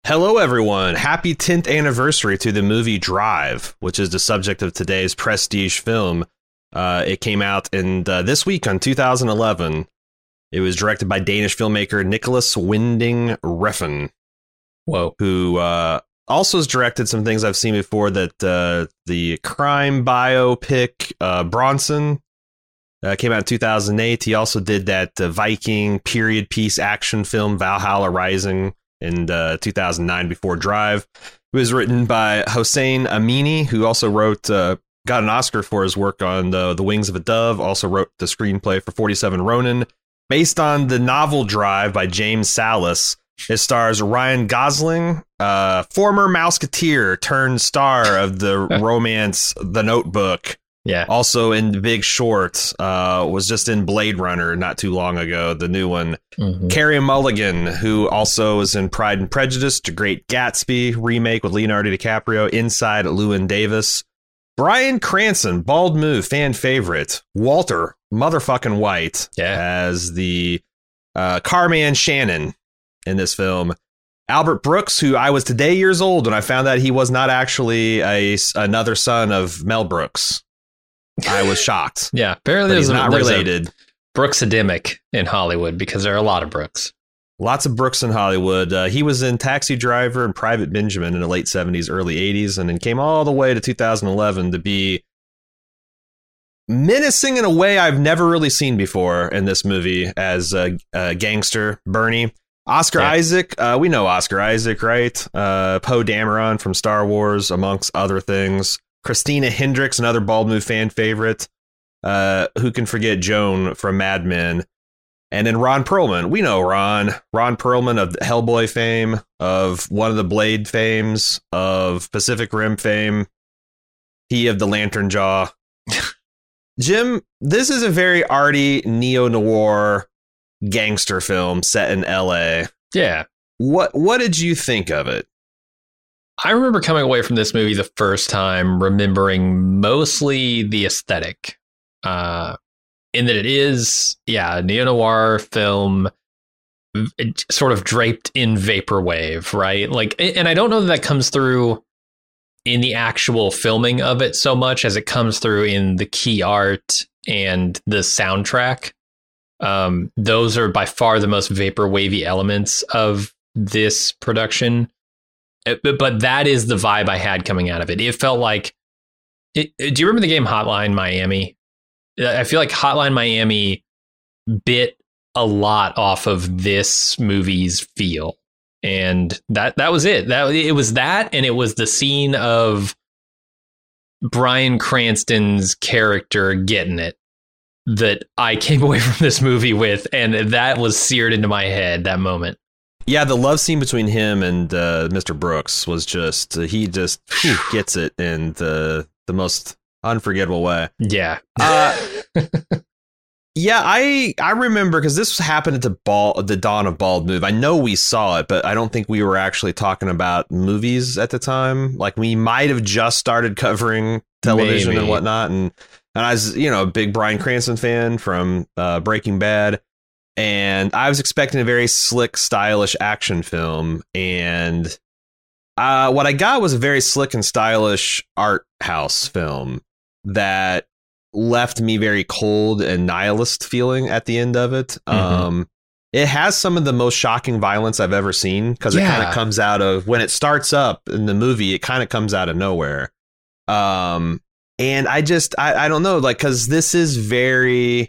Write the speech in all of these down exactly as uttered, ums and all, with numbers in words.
Hello, everyone. Happy tenth anniversary to the movie Drive, which is the subject of today's prestige film. Uh, it came out in uh, this week on two thousand eleven. It was directed by Danish filmmaker Nicholas Winding Refn. Whoa. Who uh, also has directed some things I've seen before, that uh, the crime biopic uh, Bronson uh, came out in two thousand eight. He also did that uh, Viking period piece action film Valhalla Rising in uh, two thousand nine before Drive. It was written by Hossein Amini, who also wrote, uh, got an Oscar for his work on the, the Wings of a Dove, also wrote the screenplay for forty-seven Ronin, based on the novel Drive by James Salas. It stars Ryan Gosling, uh, former Mouseketeer turned star of the romance The Notebook. Yeah. Also in The Big Short, uh, was just in Blade Runner not too long ago, the new one. Mm-hmm. Carey Mulligan, who also is in Pride and Prejudice, The Great Gatsby remake with Leonardo DiCaprio, Inside Llewyn Davis. Bryan Cranston, bald move, fan favorite. Walter, motherfucking White, yeah. as the uh, carman Shannon in this film. Albert Brooks, who I was today years old when I found out he was not actually a, another son of Mel Brooks. I was shocked. Yeah, apparently he's there's not a, there's related. A Brooks-edemic in Hollywood because there are a lot of Brooks. Lots of Brooks in Hollywood. Uh, he was in Taxi Driver and Private Benjamin in the late seventies, early eighties, and then came all the way to two thousand eleven to be menacing in a way I've never really seen before in this movie as a, a gangster, Bernie. Oscar yeah. Isaac, uh, we know Oscar Isaac, right? Uh, Poe Dameron from Star Wars, amongst other things. Christina Hendricks, another bald move fan favorite. Uh, who can forget Joan from Mad Men? And then Ron Perlman. We know Ron. Ron Perlman of Hellboy fame, of One of the Blade fames, of Pacific Rim fame. He of the Lantern Jaw. Jim, this is a very arty neo-noir gangster film set in L A. Yeah. What What did you think of it? I remember coming away from this movie the first time remembering mostly the aesthetic, uh, in that it is, yeah, a neo-noir film sort of draped in vaporwave, right? Like, and I don't know that that comes through in the actual filming of it so much as it comes through in the key art and the soundtrack. Um, those are by far the most vaporwavy elements of this production. But, but that is the vibe I had coming out of it. It felt like, it, do you remember the game Hotline Miami? I feel like Hotline Miami bit a lot off of this movie's feel. And that, that was it. That it was that, and it was the scene of Bryan Cranston's character getting it that I came away from this movie with, and that was seared into my head, that moment. Yeah, the love scene between him and uh, Mister Brooks was just, uh, he just whew, gets it in the the most unforgettable way. Yeah. Uh, yeah, I I remember, because this happened at the, ball, the dawn of Bald Move. I know we saw it, but I don't think we were actually talking about movies at the time. Like, we might have just started covering television Maybe. and whatnot. And, and I was, you know, a big Bryan Cranston fan from uh, Breaking Bad. And I was expecting a very slick, stylish action film. And uh, what I got was a very slick and stylish art house film that left me very cold and nihilist feeling at the end of it. Mm-hmm. Um, it has some of the most shocking violence I've ever seen, because yeah. it kind of comes out of, when it starts up in the movie, it kind of comes out of nowhere. Um, and I just, I, I don't know, like, because this is very...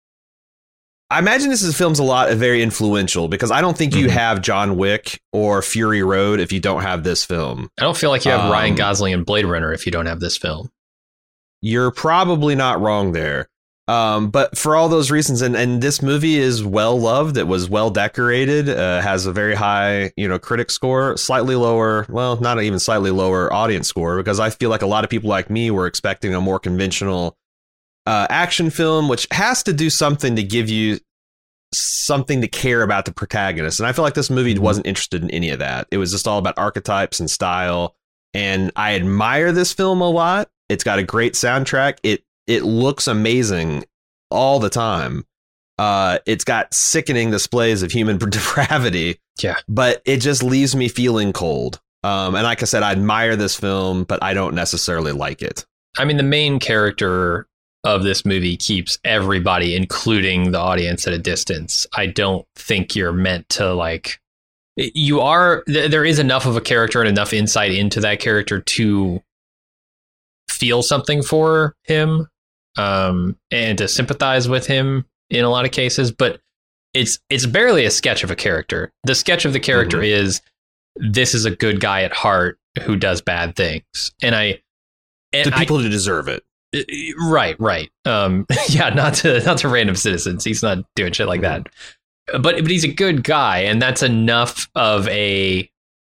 I imagine this is film's a lot very influential, because I don't think you mm-hmm. have John Wick or Fury Road if you don't have this film. I don't feel like you have um, Ryan Gosling and Blade Runner if you don't have this film. You're probably not wrong there. Um, but for all those reasons, and, and this movie is well loved. It was well decorated, uh, has a very high, you know, critic score, slightly lower. Well, not even slightly lower audience score, because I feel like a lot of people like me were expecting a more conventional Uh, action film, which has to do something to give you something to care about the protagonist. And I feel like this movie wasn't interested in any of that. It was just all about archetypes and style. And I admire this film a lot. It's got a great soundtrack. It it looks amazing all the time. Uh, it's got sickening displays of human depravity. Yeah. But it just leaves me feeling cold. Um, and like I said, I admire this film, but I don't necessarily like it. I mean, the main character of this movie keeps everybody, including the audience, at a distance. I don't think you're meant to, like, you are, th- there is enough of a character and enough insight into that character to feel something for him, um, and to sympathize with him in a lot of cases, but it's it's barely a sketch of a character. The sketch of the character mm-hmm. is, this is a good guy at heart who does bad things. And I, and the people I, who deserve it. Right, right. Um, yeah, not to not to random citizens. He's not doing shit like that. But but he's a good guy, and that's enough of a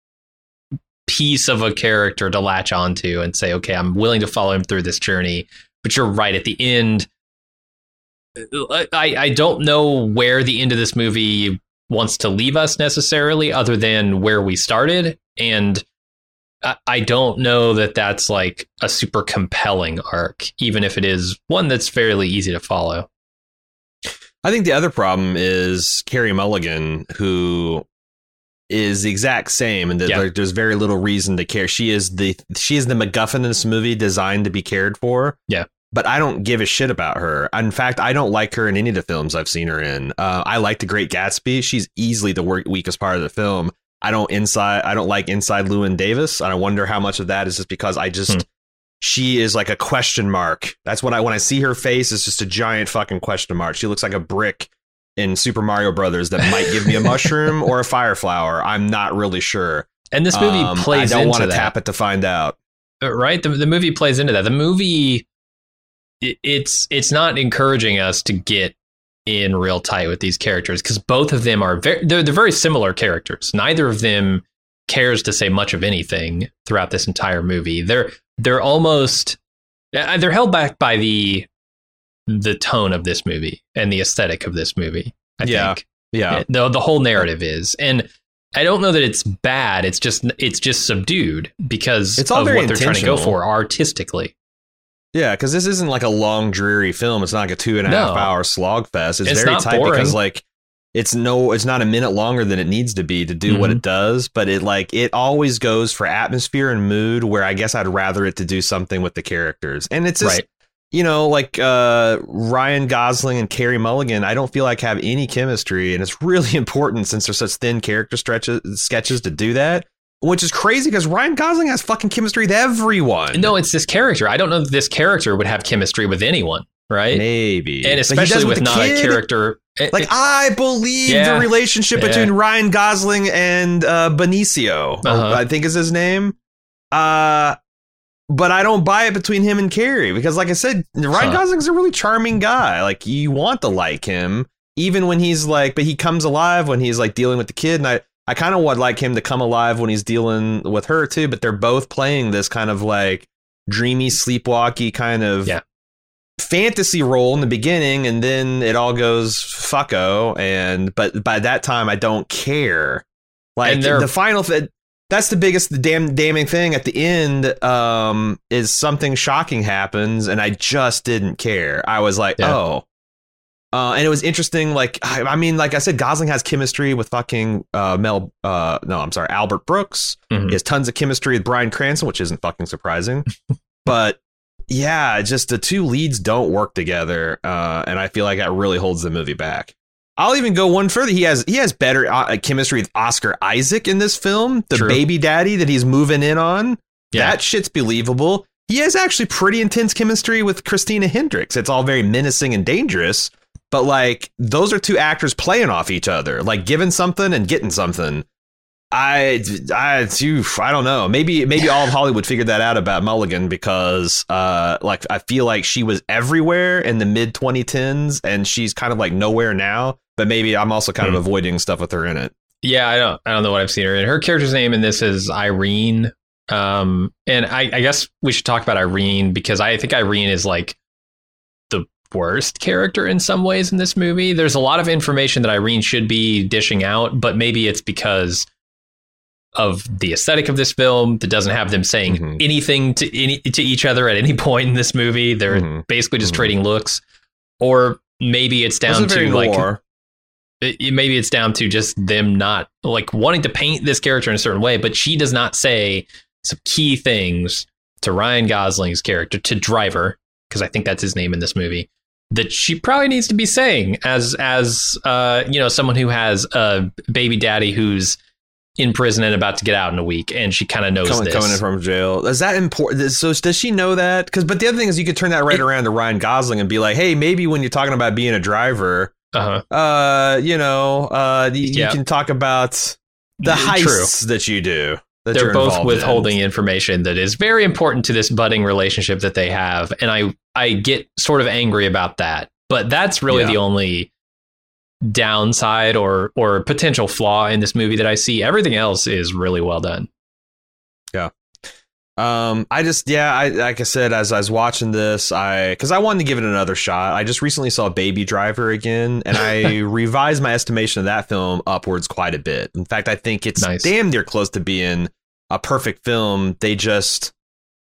piece of a character to latch onto and say, okay, I'm willing to follow him through this journey. But you're right, at the end, I, I don't know where the end of this movie wants to leave us necessarily, other than where we started. And I, I don't know that that's like a super compelling arc, even if it is one that's fairly easy to follow. I think the other problem is Carey Mulligan, who is the exact same, and yeah. there's very little reason to care. She is the she is the MacGuffin in this movie, designed to be cared for. Yeah. But I don't give a shit about her. In fact, I don't like her in any of the films I've seen her in. Uh, I like The Great Gatsby. She's easily the work, weakest part of the film. I don't inside. I don't like Inside Llewyn Davis. And I wonder how much of that is just because I just, hmm. she is like a question mark. That's what I, when I see her face, it's just a giant fucking question mark. She looks like a brick in Super Mario Brothers that might give me a mushroom or a fire flower. I'm not really sure. And this movie um, plays into that. I don't want to tap it to find out. Right? The, the movie plays into that. The movie... It's it's not encouraging us to get in real tight with these characters, because both of them are very they're, they're very similar characters. Neither of them cares to say much of anything throughout this entire movie. They're they're almost they're held back by the the tone of this movie and the aesthetic of this movie. I yeah, think. yeah. The the whole narrative is, and I don't know that it's bad. It's just it's just subdued because it's all of very what they're trying to go for artistically. Yeah, because this isn't like a long, dreary film. It's not like a two and a no. half hour slog fest. It's, it's very not tight boring. because like it's no, it's not a minute longer than it needs to be to do mm-hmm. what it does. But it like it always goes for atmosphere and mood, where I guess I'd rather it to do something with the characters. And it's just, right. you know, like uh, Ryan Gosling and Carey Mulligan, I don't feel like have any chemistry. And it's really important, since there's such thin character stretches, sketches, to do that. Which is crazy, because Ryan Gosling has fucking chemistry with everyone. No, it's this character. I don't know that this character would have chemistry with anyone, right? Maybe. And especially with, with not kid. a character. Like, it, I believe yeah, the relationship yeah. between Ryan Gosling and uh, Benicio, uh-huh. I think is his name. Uh, but I don't buy it between him and Carey, because like I said, Ryan huh. Gosling's a really charming guy. Like, you want to like him, even when he's like, but he comes alive when he's like dealing with the kid. And I, I kind of would like him to come alive when he's dealing with her too, but they're both playing this kind of like dreamy, sleepwalky kind of yeah. fantasy role in the beginning, and then it all goes fucko. And but by that time, I don't care. Like the final, that's the biggest, the damn damning thing at the end. Um, is something shocking happens, and I just didn't care. I was like, yeah. oh. Uh, and it was interesting, like, I, I mean, like I said, Gosling has chemistry with fucking uh, Mel, uh, no, I'm sorry, Albert Brooks. Mm-hmm. He has tons of chemistry with Bryan Cranston, which isn't fucking surprising. But, yeah, just the two leads don't work together, uh, and I feel like that really holds the movie back. I'll even go one further. He has he has better uh, chemistry with Oscar Isaac in this film, the True. baby daddy that he's moving in on. Yeah. That shit's believable. He has actually pretty intense chemistry with Christina Hendricks. It's all very menacing and dangerous. But like, those are two actors playing off each other, like giving something and getting something. I, I, oof, I don't know. Maybe, maybe all of Hollywood figured that out about Mulligan, because, uh, like, I feel like she was everywhere in the mid twenty tens, and she's kind of like nowhere now. But maybe I'm also kind mm. of avoiding stuff with her in it. Yeah, I don't, I don't know what I've seen her in. Her character's name in this is Irene, um, and I, I guess we should talk about Irene, because I think Irene is like worst character in some ways in this movie. There's a lot of information that Irene should be dishing out, but maybe it's because of the aesthetic of this film that doesn't have them saying mm-hmm. anything to any to each other at any point in this movie. They're mm-hmm. basically just mm-hmm. trading looks, or maybe it's down to like it, maybe it's down to just them not like wanting to paint this character in a certain way, but she does not say some key things to Ryan Gosling's character, to Driver, because I think that's his name in this movie, that she probably needs to be saying as as uh you know, someone who has a baby daddy who's in prison and about to get out in a week, and she kind of knows coming, this. Coming in from jail. Is that important? So does she know that? Because, but the other thing is, you could turn that right it, around to Ryan Gosling and be like, hey, maybe when you're talking about being a driver, uh-huh. uh, you know, uh, you, yep. you can talk about the heists True. that you do. That They're both withholding in. information that is very important to this budding relationship that they have. And I, I get sort of angry about that. But that's really yeah. the only downside or or potential flaw in this movie that I see. Everything else is really well done. Yeah. Um, I just, yeah, I, like I said, as I was watching this, I, because I wanted to give it another shot. I just recently saw Baby Driver again, and I revised my estimation of that film upwards quite a bit. In fact, I think it's nice. damn near close to being a perfect film. They just,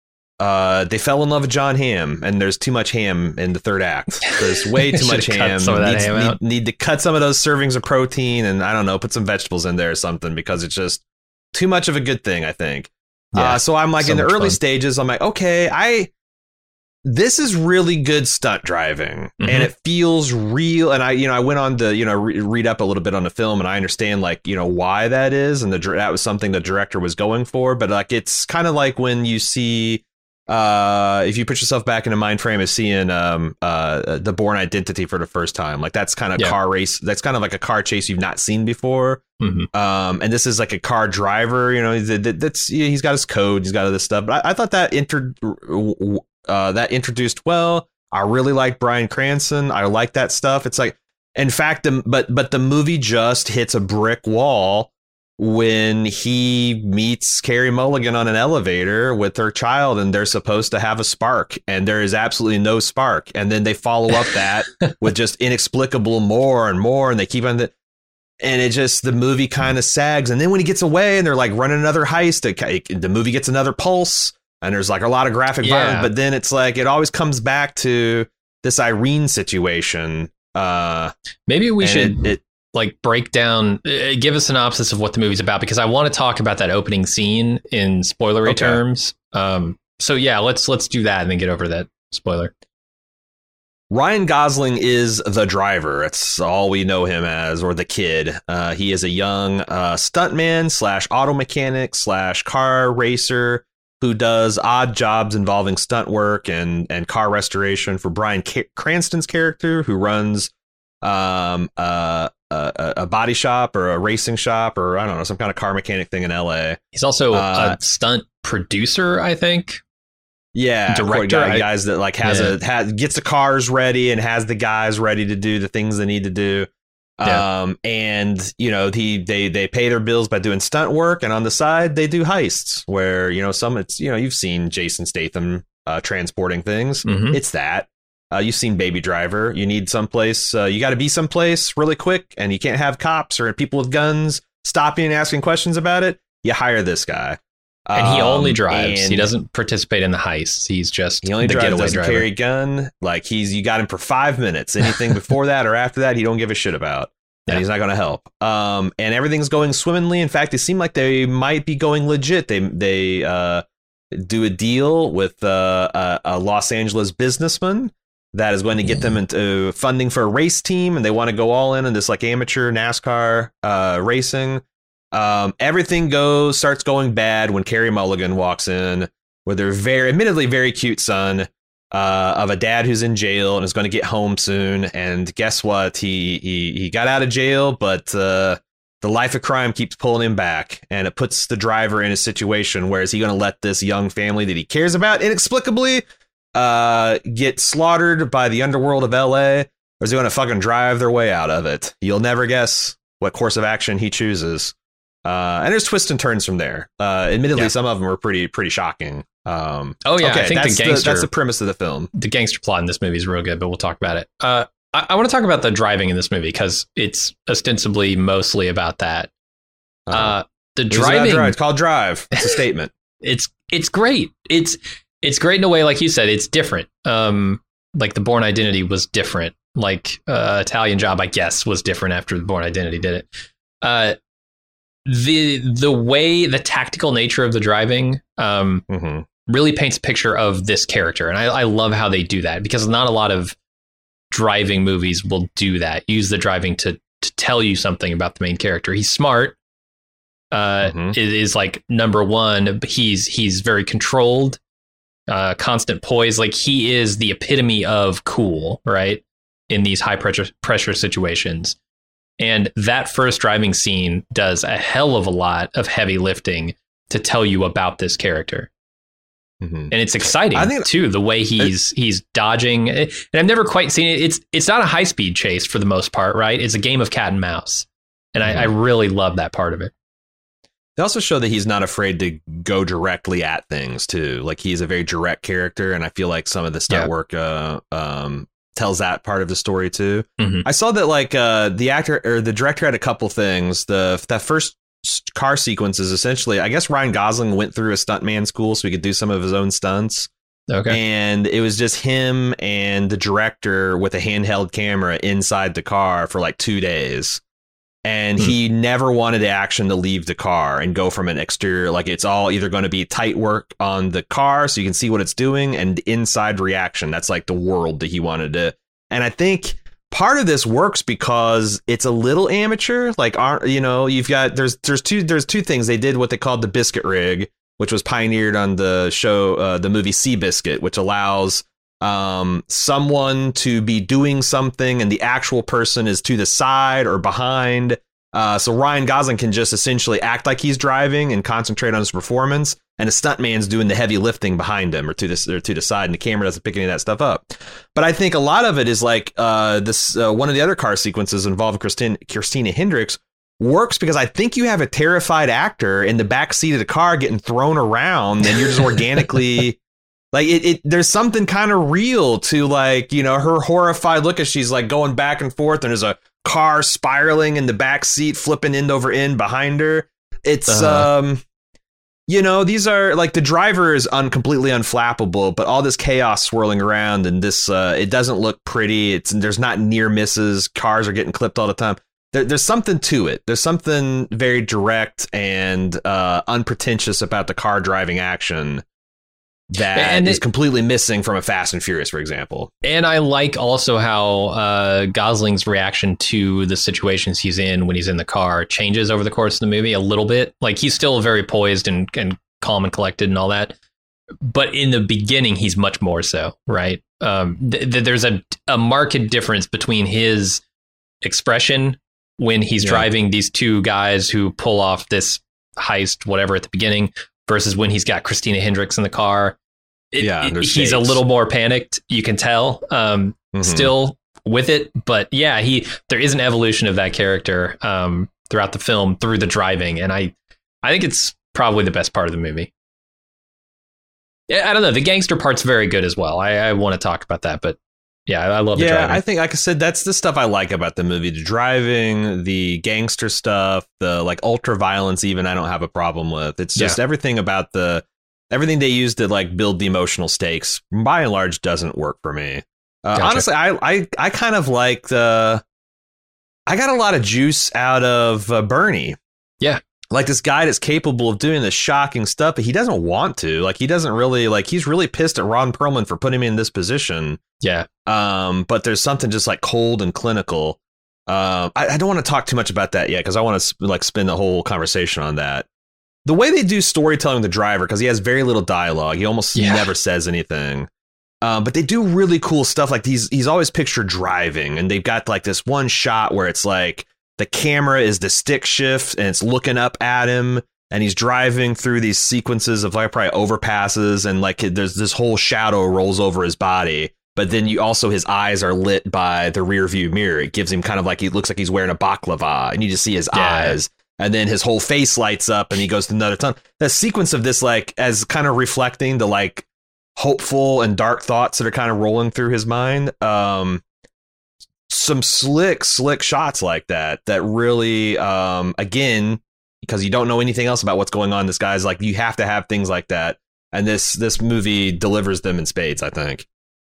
uh, they fell in love with John Hamm, and there's too much ham in the third act. There's way too much ham. Some of that Needs, ham need, out. need to cut some of those servings of protein, and I don't know, put some vegetables in there or something, because it's just too much of a good thing, I think. Yeah, uh, so I'm like so in the early fun. stages, I'm like, okay, I this is really good stunt driving, mm-hmm. and it feels real. And I, you know, I went on to, you know, re- read up a little bit on the film, and I understand, like, you know, why that is, and the that was something the director was going for. But like, it's kind of like when you see, uh, if you put yourself back in a mind frame of seeing um, uh, The Bourne Identity for the first time, like that's kind of yeah. car race. That's kind of like a car chase you've not seen before. Mm-hmm. Um, and this is like a car driver, you know, that's, he's got his code, he's got all this stuff. But I, I thought that inter, uh, that introduced well. I really like Bryan Cranston. I like that stuff. It's like, in fact, the, but but the movie just hits a brick wall when he meets Carey Mulligan on an elevator with her child, and they're supposed to have a spark, and there is absolutely no spark. And then they follow up that with just inexplicable more and more, and they keep on the. And it just, the movie kind of sags. And then when he gets away and they're like running another heist, it, the movie gets another pulse, and there's like a lot of graphic yeah. violence. But then it's like, it always comes back to this Irene situation. Uh, Maybe we should it, it, like break down, uh, give a synopsis of what the movie's about, because I want to talk about that opening scene in spoilery okay. terms. Um, so yeah, let's let's do that and then get over that spoiler. Ryan Gosling is the driver. It's all we know him as, or the kid. Uh, he is a young uh, stuntman slash auto mechanic slash car racer who does odd jobs involving stunt work and, and car restoration for Bryan K- Cranston's character, who runs um, uh, a, a body shop or a racing shop, or I don't know, some kind of car mechanic thing in L A. He's also uh, a stunt producer, I think. Yeah, director, guy, guys that like has yeah. a has, gets the cars ready and has the guys ready to do the things they need to do. Yeah. Um, and you know, he they they pay their bills by doing stunt work, and on the side they do heists where, you know, some it's, you know, you've seen Jason Statham uh, transporting things. Mm-hmm. It's that. Uh, you've seen Baby Driver. You need someplace. Uh, you got to be someplace really quick, and you can't have cops or people with guns stopping and asking questions about it. You hire this guy. And he only drives. Um, he doesn't participate in the heists. He's just he only the drives, getaway doesn't driver. carry a gun. Like he's you got him for five minutes. Anything before that or after that, he don't give a shit about. And yeah. he's not going to help. Um, and everything's going swimmingly. In fact, they seem like they might be going legit. They they uh, do a deal with uh, a, a Los Angeles businessman that is going to get them into funding for a race team, and they want to go all in on this like amateur NASCAR uh, racing. Um, everything goes, starts going bad when Carey Mulligan walks in with their very, admittedly very cute son uh, of a dad who's in jail and is going to get home soon. And guess what? He he he got out of jail, but uh, the life of crime keeps pulling him back, and it puts the driver in a situation where is he going to let this young family that he cares about inexplicably uh, get slaughtered by the underworld of L A, or is he going to fucking drive their way out of it? You'll never guess what course of action he chooses. Uh, and there's twists and turns from there. Uh, admittedly, yeah. some of them are pretty, pretty shocking. Um, oh yeah, okay, I think that's the gangster. The, that's the premise of the film. The gangster plot in this movie is real good, but we'll talk about it. Uh, I, I want to talk about the driving in this movie because it's ostensibly mostly about that. Uh, uh the driving. Drive. It's called Drive. It's a statement. it's it's great. It's it's great in a way, like you said. It's different. Um, like the Bourne Identity was different. like uh, Italian Job, I guess, was different after the Bourne Identity did it. Uh, the the way, the tactical nature of the driving um, mm-hmm. really paints a picture of this character. And I, I love how they do that, because not a lot of driving movies will do that. Use the driving to, to tell you something about the main character. He's smart. Uh, mm-hmm. is, is like number one. But he's he's very controlled, uh, constant poise. Like he is the epitome of cool, right? In these high pressure pressure situations. And that first driving scene does a hell of a lot of heavy lifting to tell you about this character. Mm-hmm. And it's exciting, I think, too, the way he's it, he's dodging. And I've never quite seen it. It's it's not a high speed chase for the most part, right? It's a game of cat and mouse. And mm-hmm. I, I really love that part of it. They also show that he's not afraid to go directly at things, too. Like, he's a very direct character. And I feel like some of the stunt yeah. work uh, um, tells that part of the story, too. Mm-hmm. I saw that, like, uh, the actor or the director had a couple things. The That first car sequence is essentially, I guess Ryan Gosling went through a stuntman school so he could do some of his own stunts. Okay. And it was just him and the director with a handheld camera inside the car for like two days. And hmm. he never wanted the action to leave the car and go from an exterior. Like, it's all either going to be tight work on the car so you can see what it's doing, and inside reaction. That's like the world that he wanted to. And I think part of this works because it's a little amateur. Like, aren't you know, you've got there's there's two there's two things. They did what they called the biscuit rig, which was pioneered on the show, uh, the movie Seabiscuit, which allows um, someone to be doing something and the actual person is to the side or behind. Uh, so Ryan Gosling can just essentially act like he's driving and concentrate on his performance. And a stuntman's doing the heavy lifting behind him or to the, or to the side, and the camera doesn't pick any of that stuff up. But I think a lot of it is like uh, this. Uh, one of the other car sequences involving Christine, Christina Hendricks works because I think you have a terrified actor in the back seat of the car getting thrown around, and you're just organically like it, it. There's something kind of real to, like, you know, her horrified look as she's like going back and forth, and there's a car spiraling in the back seat, flipping end over end behind her. It's uh-huh. um. You know, these are like, the driver is un- completely unflappable, but all this chaos swirling around, and this, uh, it doesn't look pretty. It's there's not near misses. Cars are getting clipped all the time. There, there's something to it. There's something very direct and uh, unpretentious about the car driving action that and is it, completely missing from a Fast and Furious, for example. And I like also how uh, Gosling's reaction to the situations he's in when he's in the car changes over the course of the movie a little bit. Like, he's still very poised and, and calm and collected and all that. But in the beginning, he's much more so, right? Um, th- th- there's a, a marked difference between his expression when he's yeah. driving these two guys who pull off this heist, whatever, at the beginning, versus when he's got Christina Hendricks in the car. It, yeah, it, he's shapes. a little more panicked. You can tell, um, mm-hmm. still with it, but yeah, he there is an evolution of that character um, throughout the film through the driving, and I, I think it's probably the best part of the movie. Yeah, I don't know. The gangster part's very good as well. I, I want to talk about that, but yeah, I love the yeah, driving. I think, like I said, that's the stuff I like about the movie: the driving, the gangster stuff, the like ultra violence. Even I don't have a problem with. It's just yeah. everything about the. Everything they use to like build the emotional stakes, by and large, doesn't work for me. Uh, gotcha. Honestly, I, I I kind of like the. I got a lot of juice out of uh, Bernie. Yeah, like this guy that's capable of doing this shocking stuff, but he doesn't want to. Like, he doesn't really like. He's really pissed at Ron Perlman for putting him in this position. Yeah. Um. But there's something just like cold and clinical. Um. I, I don't want to talk too much about that yet because I want to like spend the whole conversation on that. The way they do storytelling with the driver, because he has very little dialogue, he almost yeah. never says anything. Um, but they do really cool stuff. Like, he's he's always pictured driving, and they've got like this one shot where it's like the camera is the stick shift and it's looking up at him, and he's driving through these sequences of like probably overpasses, and like there's this whole shadow rolls over his body. But then you also, his eyes are lit by the rear view mirror. It gives him kind of like, he looks like he's wearing a baklava, and you just see his yeah. eyes. And then his whole face lights up and he goes to another tunnel. The sequence of this, like, as kind of reflecting the like hopeful and dark thoughts that are kind of rolling through his mind. Um, some slick, slick shots like that, that really, um, again, because you don't know anything else about what's going on. This guy's like, you have to have things like that. And this this movie delivers them in spades, I think.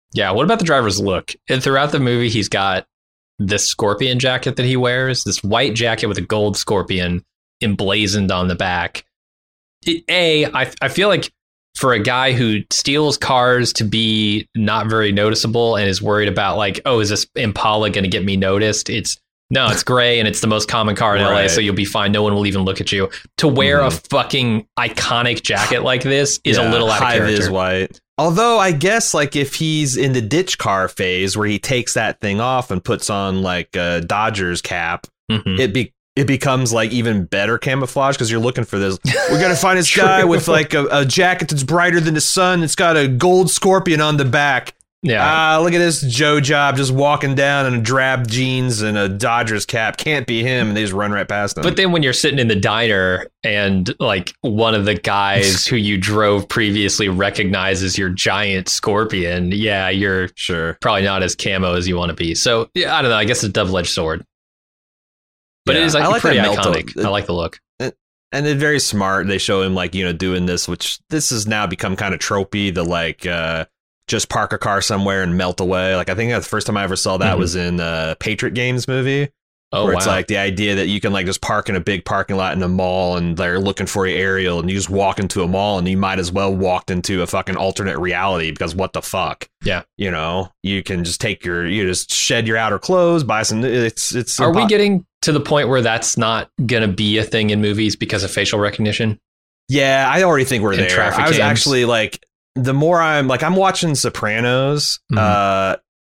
Yeah. What about the driver's look? And throughout the movie, he's got this scorpion jacket that he wears, this white jacket with a gold scorpion emblazoned on the back. It, a, I, I feel like for a guy who steals cars to be not very noticeable and is worried about like, oh, is this Impala going to get me noticed? It's no, it's gray and it's the most common car in right. L A, so you'll be fine. No one will even look at you. To wear mm-hmm. a fucking iconic jacket like this is yeah, a little out of character. Is white. Although I guess like if he's in the ditch car phase where he takes that thing off and puts on like a Dodgers cap, mm-hmm. it be it becomes like even better camouflage because you're looking for this. We're gonna find this guy with like a, a jacket that's brighter than the sun. It's got a gold scorpion on the back. Yeah. Ah, look at this Joe Job just walking down in a drab jeans and a Dodgers cap. Can't be him. And they just run right past him. But then when you're sitting in the diner and like one of the guys who you drove previously recognizes your giant scorpion, yeah, you're sure probably not as camo as you want to be. So yeah, I don't know. I guess it's a double-edged sword. But yeah, it is like, I like pretty iconic. It, I like the look. It, and it's very smart. They show him like, you know, doing this, which this has now become kind of tropey. The like, uh, just park a car somewhere and melt away. Like I think the first time I ever saw that mm-hmm. was in a Patriot Games movie. Oh, where wow. It's like the idea that you can like just park in a big parking lot in a mall and they're looking for you aerial and you just walk into a mall and you might as well walked into a fucking alternate reality because what the fuck? Yeah. You know, you can just take your, you just shed your outer clothes, buy some, it's, it's. Are we getting to the point where that's not going to be a thing in movies because of facial recognition? Yeah, I already think we're and there. I was actually like, the more I'm like, I'm watching Sopranos, mm-hmm. uh,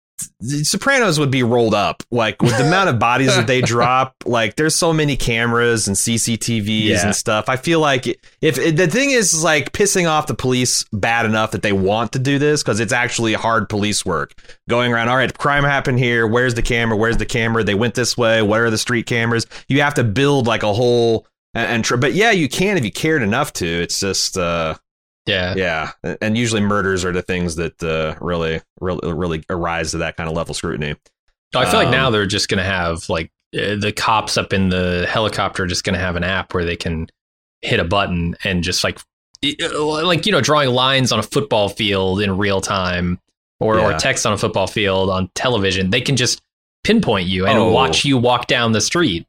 Sopranos would be rolled up like with the amount of bodies that they drop. Like there's so many cameras and C C T Vs yeah. and stuff. I feel like if, if the thing is like pissing off the police bad enough that they want to do this because it's actually hard police work going around. All right, crime happened here. Where's the camera? Where's the camera? They went this way. Where are the street cameras? You have to build like a whole and, and tr- but yeah, you can if you cared enough to. It's just uh Yeah. Yeah. And usually murders are the things that uh, really, really, really arise to that kind of level scrutiny. I feel um, like now they're just going to have like uh, the cops up in the helicopter are just going to have an app where they can hit a button and just like, like, you know, drawing lines on a football field in real time or, yeah. or text on a football field on television. They can just pinpoint you and oh. watch you walk down the street.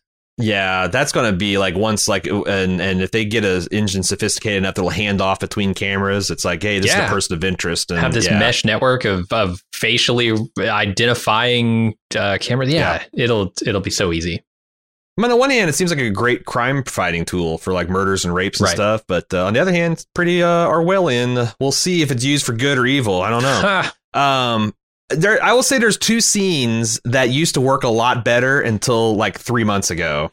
Yeah, that's going to be like once like and and if they get an engine sophisticated enough, they'll hand off between cameras. It's like, hey, this yeah. is a person of interest. And have this yeah. mesh network of, of facially identifying uh, cameras. Yeah, yeah, it'll it'll be so easy. I mean, on the one hand, it seems like a great crime fighting tool for like murders and rapes and right. stuff. But uh, on the other hand, it's pretty uh, Orwellian. We'll see if it's used for good or evil. I don't know. um. There, I will say there's two scenes that used to work a lot better until like three months ago.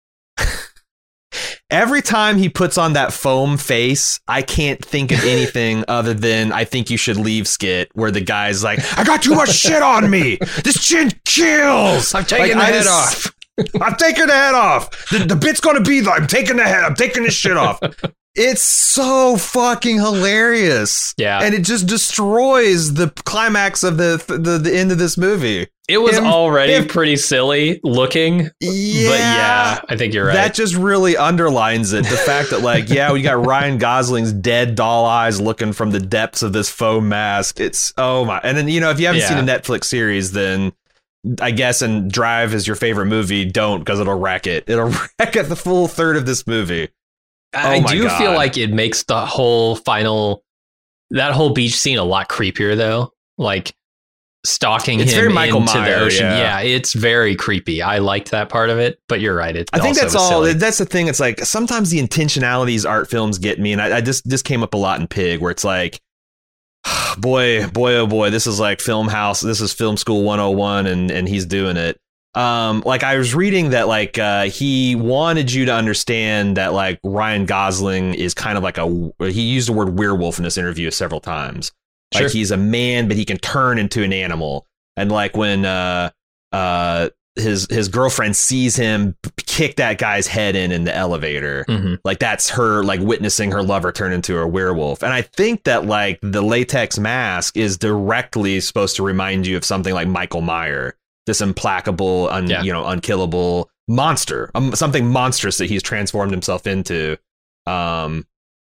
Every time he puts on that foam face, I can't think of anything other than I think you should leave skit where the guy's like, I got too much shit on me. This chin kills. I'm taking like, the I head just, off. I'm taking the head off. The, the bit's going to be like, I'm taking the head. I'm taking this shit off. It's so fucking hilarious. Yeah. And it just destroys the climax of the the, the end of this movie. It was him, already him, pretty silly looking. Yeah. But yeah, I think you're right. That just really underlines it. The fact that, like, yeah, we got Ryan Gosling's dead doll eyes looking from the depths of this foam mask. It's, oh my. And then, you know, if you haven't yeah. seen a Netflix series, then I guess, and Drive is your favorite movie, don't, because it'll wreck it. It'll wreck at the full third of this movie. I oh do God. feel like it makes the whole final, that whole beach scene a lot creepier, though. Like stalking it's him very Michael into Meyer, the ocean. Yeah. yeah, it's very creepy. I liked that part of it, but you're right. It I think also that's all. silly. That's the thing. It's like sometimes the intentionalities art films get me, and I, I just this came up a lot in Pig, where it's like, boy, boy, oh boy, this is like film house. This is film school one oh one, and and he's doing it. Um, like I was reading that like uh, he wanted you to understand that like Ryan Gosling is kind of like a he used the word werewolf in this interview several times. Sure. Like he's a man, but he can turn into an animal. And like when uh, uh, his his girlfriend sees him kick that guy's head in in the elevator, mm-hmm. like that's her like witnessing her lover turn into a werewolf. And I think that like the latex mask is directly supposed to remind you of something like Michael Meyer. This implacable, un, yeah. you know, unkillable monster, um, something monstrous that he's transformed himself into. Um,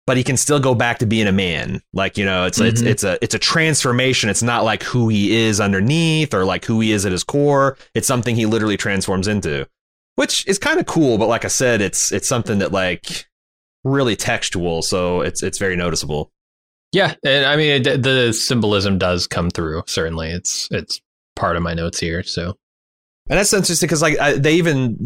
but he can still go back to being a man. Like, you know, it's mm-hmm. it's it's a it's a transformation. It's not like who he is underneath or like who he is at his core. It's something he literally transforms into, which is kind of cool. But like I said, it's it's something that like really textual, so it's it's very noticeable. Yeah, and I mean it, the symbolism does come through. Certainly, it's it's part of my notes here. So. And that's interesting because like I, they even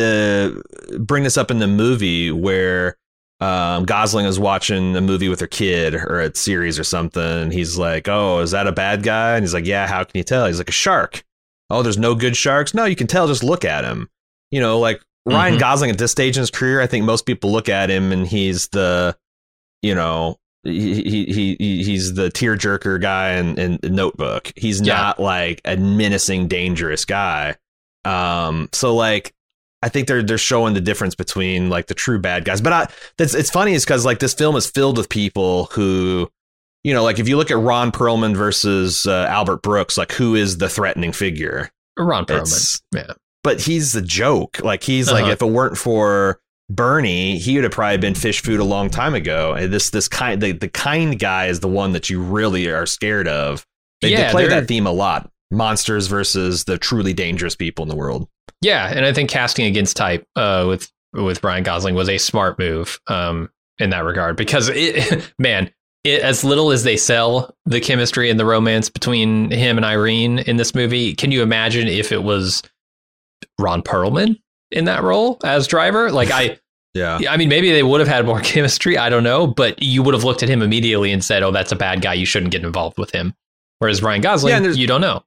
uh, bring this up in the movie where um, Gosling is watching a movie with her kid or a series or something. And he's like, oh, is that a bad guy? And he's like, yeah, how can you tell? He's like, a shark. Oh, there's no good sharks? No, you can tell. Just look at him. You know, like Ryan mm-hmm. Gosling at this stage in his career, I think most people look at him and he's the, you know, he he, he he's the tearjerker guy in, in Notebook. He's yeah. not like a menacing, dangerous guy. Um, so like, I think they're they're showing the difference between like the true bad guys. But I, that's it's funny is because like this film is filled with people who, you know, like if you look at Ron Perlman versus uh, Albert Brooks, like who is the threatening figure? Ron Perlman. Yeah. But he's the joke. Like he's uh-huh. like if it weren't for Bernie, he would have probably been fish food a long time ago. And this this kind the, the kind guy is the one that you really are scared of. They, yeah, they play that theme a lot. Monsters versus the truly dangerous people in the world. Yeah, and I think casting against type uh, with with Ryan Gosling was a smart move um, in that regard because, it, man, it, as little as they sell the chemistry and the romance between him and Irene in this movie, can you imagine if it was Ron Perlman in that role as driver? Like, I, yeah, I mean, maybe they would have had more chemistry. I don't know, but you would have looked at him immediately and said, "Oh, that's a bad guy. You shouldn't get involved with him." Whereas Ryan Gosling, yeah, you don't know.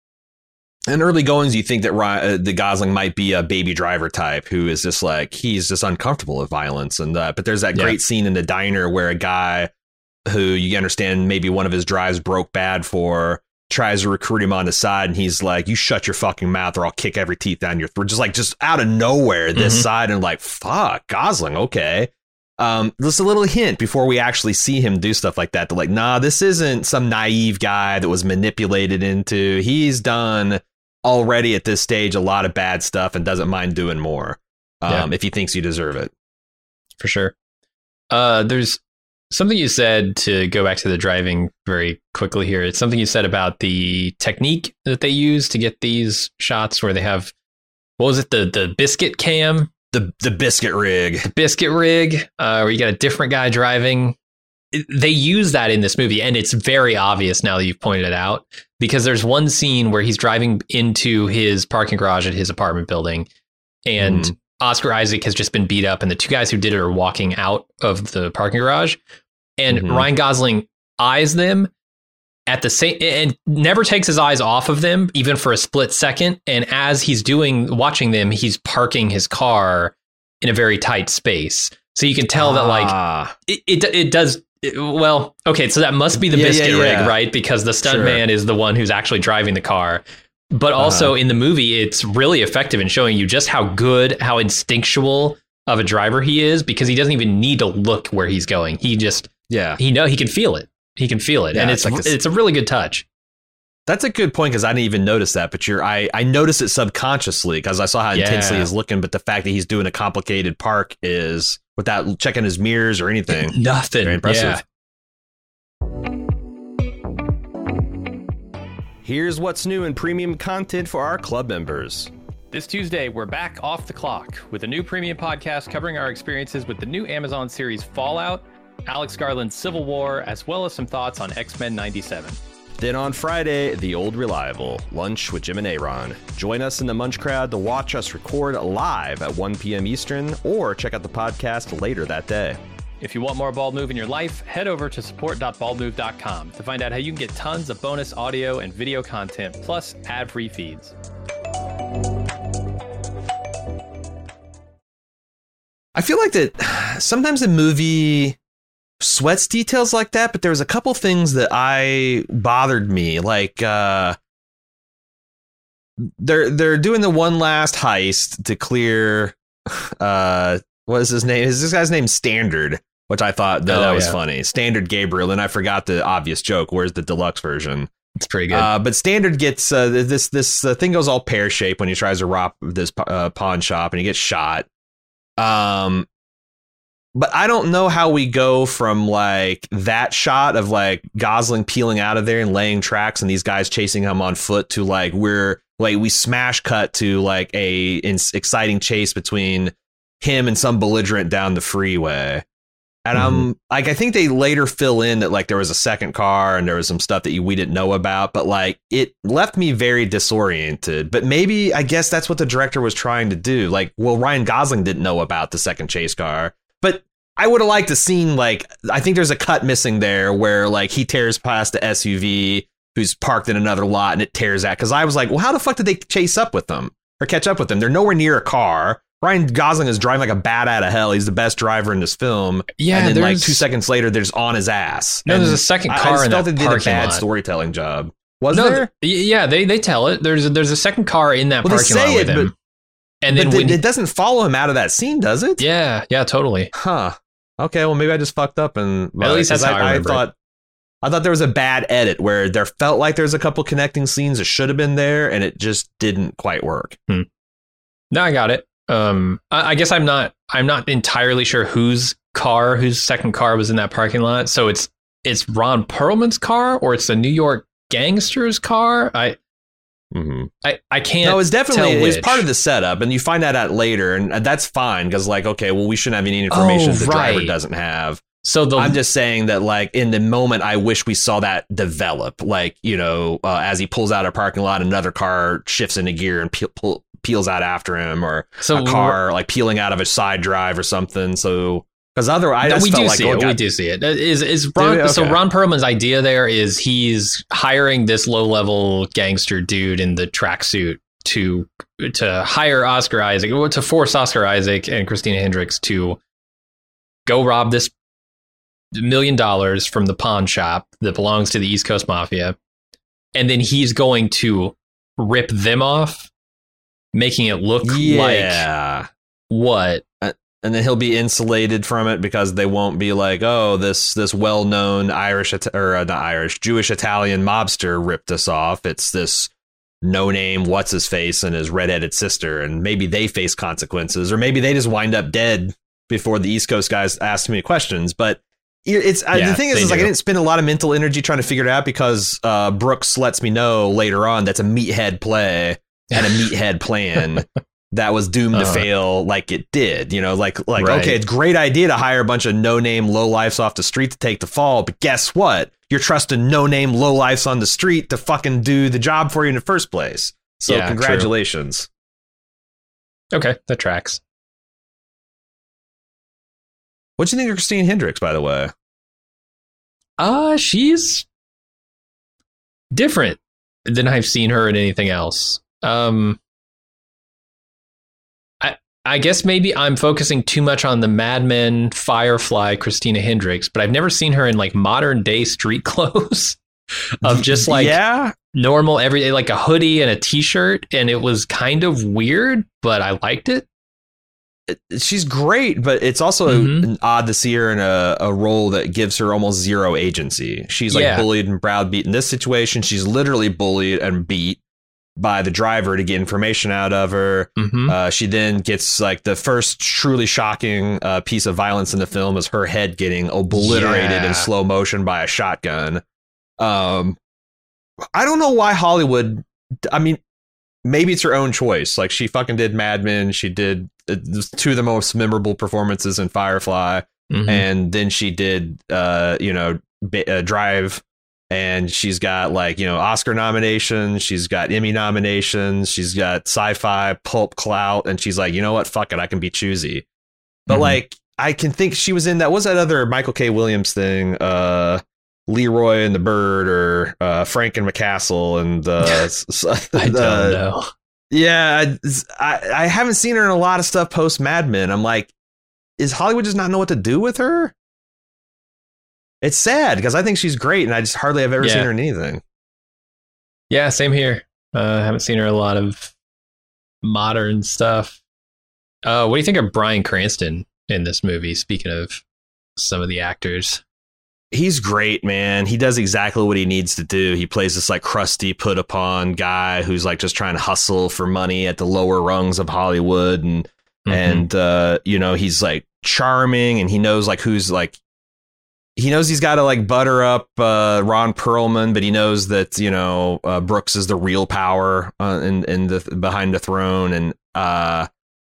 In early goings, you think that Ryan, uh, the Gosling might be a Baby Driver type who is just like he's just uncomfortable with violence. And uh, but there's that yeah. great scene in the diner where a guy who you understand maybe one of his drives broke bad for tries to recruit him on the side. And he's like, you shut your fucking mouth or I'll kick every teeth down your throat. Just like just out of nowhere, this mm-hmm. side and like, fuck, Gosling. OK, um, just a little hint before we actually see him do stuff like that. To like, nah, this isn't some naive guy that was manipulated into. He's done already at this stage a lot of bad stuff and doesn't mind doing more um, yeah. if he thinks you deserve it. For sure. Uh, there's something you said to go back to the driving very quickly here. It's something you said about the technique that they use to get these shots where they have, what was it? The, the biscuit cam, the, the biscuit rig, the biscuit rig, uh, where you got a different guy driving. They use that in this movie, and it's very obvious now that you've pointed it out, because there's one scene where he's driving into his parking garage at his apartment building, and mm. Oscar Isaac has just been beat up, and the two guys who did it are walking out of the parking garage, and mm-hmm. Ryan Gosling eyes them at the same and never takes his eyes off of them, even for a split second. And as he's doing watching them, he's parking his car in a very tight space. So you can tell ah. that like it, it, it does. Well, OK, so that must be the yeah, biscuit yeah, yeah. rig, right? Because the stuntman sure. is the one who's actually driving the car. But also uh-huh. in the movie, it's really effective in showing you just how good, how instinctual of a driver he is, because he doesn't even need to look where he's going. He just yeah, he know he can feel it. He can feel it. Yeah, and it's it's, like a, it's a really good touch. That's a good point, because I didn't even notice that. But you're I, I noticed it subconsciously because I saw how intensely yeah. he's looking. But the fact that he's doing a complicated park is without checking his mirrors or anything. Nothing. Very impressive. Yeah. Here's what's new in premium content for our club members. This Tuesday, we're back off the clock with a new premium podcast covering our experiences with the new Amazon series Fallout, Alex Garland's Civil War, as well as some thoughts on X-Men ninety-seven. Then on Friday, The Old Reliable, Lunch with Jim and Aaron. Join us in the Munch Crowd to watch us record live at one p.m. Eastern, or check out the podcast later that day. If you want more Bald Move in your life, head over to support dot bald move dot com to find out how you can get tons of bonus audio and video content, plus ad-free feeds. I feel like that sometimes a movie sweats details like that, but there was a couple things that I bothered me. Like uh, they're they're doing the one last heist to clear. Uh, what is his name? Is this guy's name Standard? Which I thought that, oh, that was yeah. funny. Standard Gabriel, and I forgot the obvious joke. Where's the deluxe version? It's pretty good. Uh, but Standard gets uh, this this uh, thing goes all pear shaped when he tries to rob this uh, pawn shop, and he gets shot. Um, but I don't know how we go from like that shot of like Gosling peeling out of there and laying tracks and these guys chasing him on foot to like we're like we smash cut to like a in- exciting chase between him and some belligerent down the freeway. And I'm mm-hmm. like, I think they later fill in that like there was a second car and there was some stuff that you, we didn't know about. But like it left me very disoriented. But maybe I guess that's what the director was trying to do. Like, well, Ryan Gosling didn't know about the second chase car. But I would have liked to seen like I think there's a cut missing there where like he tears past the S U V who's parked in another lot and it tears out. Because I was like, well, how the fuck did they chase up with them or catch up with them? They're nowhere near a car. Ryan Gosling is driving like a bat out of hell. He's the best driver in this film. Yeah, and then like two seconds later, they're just on his ass. No, and there's a second car I, I in felt that they did a bad lot. storytelling job. Was no, there? Th- yeah, they they tell it. There's a, there's a second car in that well, parking lot with it, him. But, and then but when, it doesn't follow him out of that scene, does it? Yeah, yeah, totally. Huh. Okay, well maybe I just fucked up and at least that's how I, I remember. I thought. It. I thought there was a bad edit where there felt like there's a couple connecting scenes that should have been there, and it just didn't quite work. Hmm. No, I got it. Um, I, I guess I'm not. I'm not entirely sure whose car, whose second car was in that parking lot. So it's it's Ron Perlman's car, or it's the New York gangster's car. I. Mm-hmm. I, I can't. No, it's definitely tell it's part of the setup, and you find that out later, and that's fine because, like, okay, well, we shouldn't have any information oh, the right. driver doesn't have. So the, I'm just saying that, like, in the moment, I wish we saw that develop. Like, you know, uh, as he pulls out a parking lot, another car shifts into gear and pe- pull, peels out after him, or so a car like peeling out of a side drive or something. So, because otherwise, I we felt do like, see oh, it. God. We do see it. Is is Ron, okay. so Ron Perlman's idea there is he's hiring this low level gangster dude in the tracksuit to to hire Oscar Isaac, to force Oscar Isaac and Christina Hendricks to go rob this million dollars from the pawn shop that belongs to the East Coast Mafia, and then he's going to rip them off, making it look yeah. like what. And then he'll be insulated from it because they won't be like, oh, this this well-known Irish or uh, not Irish, Jewish Italian mobster ripped us off. It's this no-name what's his face and his redheaded sister, and maybe they face consequences, or maybe they just wind up dead before the East Coast guys ask me questions. But it's yeah, uh, the thing is, is like I didn't spend a lot of mental energy trying to figure it out because uh, Brooks lets me know later on that's a meathead play and a meathead plan. That was doomed to uh, fail like it did, you know, like like, right. OK, it's a great idea to hire a bunch of no name low lifes off the street to take the fall. But guess what? You're trusting no name low lifes on the street to fucking do the job for you in the first place. So yeah, congratulations. True. OK, that tracks. What do you think of Christine Hendricks, by the way? Uh, she's different than I've seen her in anything else. Um. I guess maybe I'm focusing too much on the Mad Men, Firefly, Christina Hendricks, but I've never seen her in like modern day street clothes of just like yeah. normal everyday, like a hoodie and a t-shirt. And it was kind of weird, but I liked it. She's great, but it's also mm-hmm. odd to see her in a, a role that gives her almost zero agency. She's like yeah. bullied and browbeat. In this situation, she's literally bullied and beat by the driver to get information out of her. Mm-hmm. Uh, she then gets like the first truly shocking uh, piece of violence in the film is her head getting obliterated yeah. in slow motion by a shotgun. Um, I don't know why Hollywood. I mean, maybe it's her own choice. Like she fucking did Mad Men. She did uh, two of the most memorable performances in Firefly. Mm-hmm. And then she did, uh, you know, B- uh, Drive. And she's got like, you know, Oscar nominations. She's got Emmy nominations. She's got sci-fi pulp clout. And she's like, you know what? Fuck it. I can be choosy. But mm-hmm. like, I can think she was in that. Was that other Michael K. Williams thing? Uh, Leroy and the Bird, or uh, Frank and McCastle. And uh, I don't know. Yeah, I, I haven't seen her in a lot of stuff post Mad Men. I'm like, is Hollywood just not know what to do with her? It's sad because I think she's great and I just hardly have ever yeah. seen her in anything. Yeah, same here. I uh, haven't seen her in a lot of modern stuff. Uh, what do you think of Bryan Cranston in this movie? Speaking of some of the actors. He's great, man. He does exactly what he needs to do. He plays this like crusty, put upon guy who's like just trying to hustle for money at the lower rungs of Hollywood. And, mm-hmm. and uh, you know, he's like charming, and he knows like who's like he knows he's got to like butter up uh, Ron Perlman, but he knows that, you know, uh, Brooks is the real power uh, in in the behind the throne, and uh,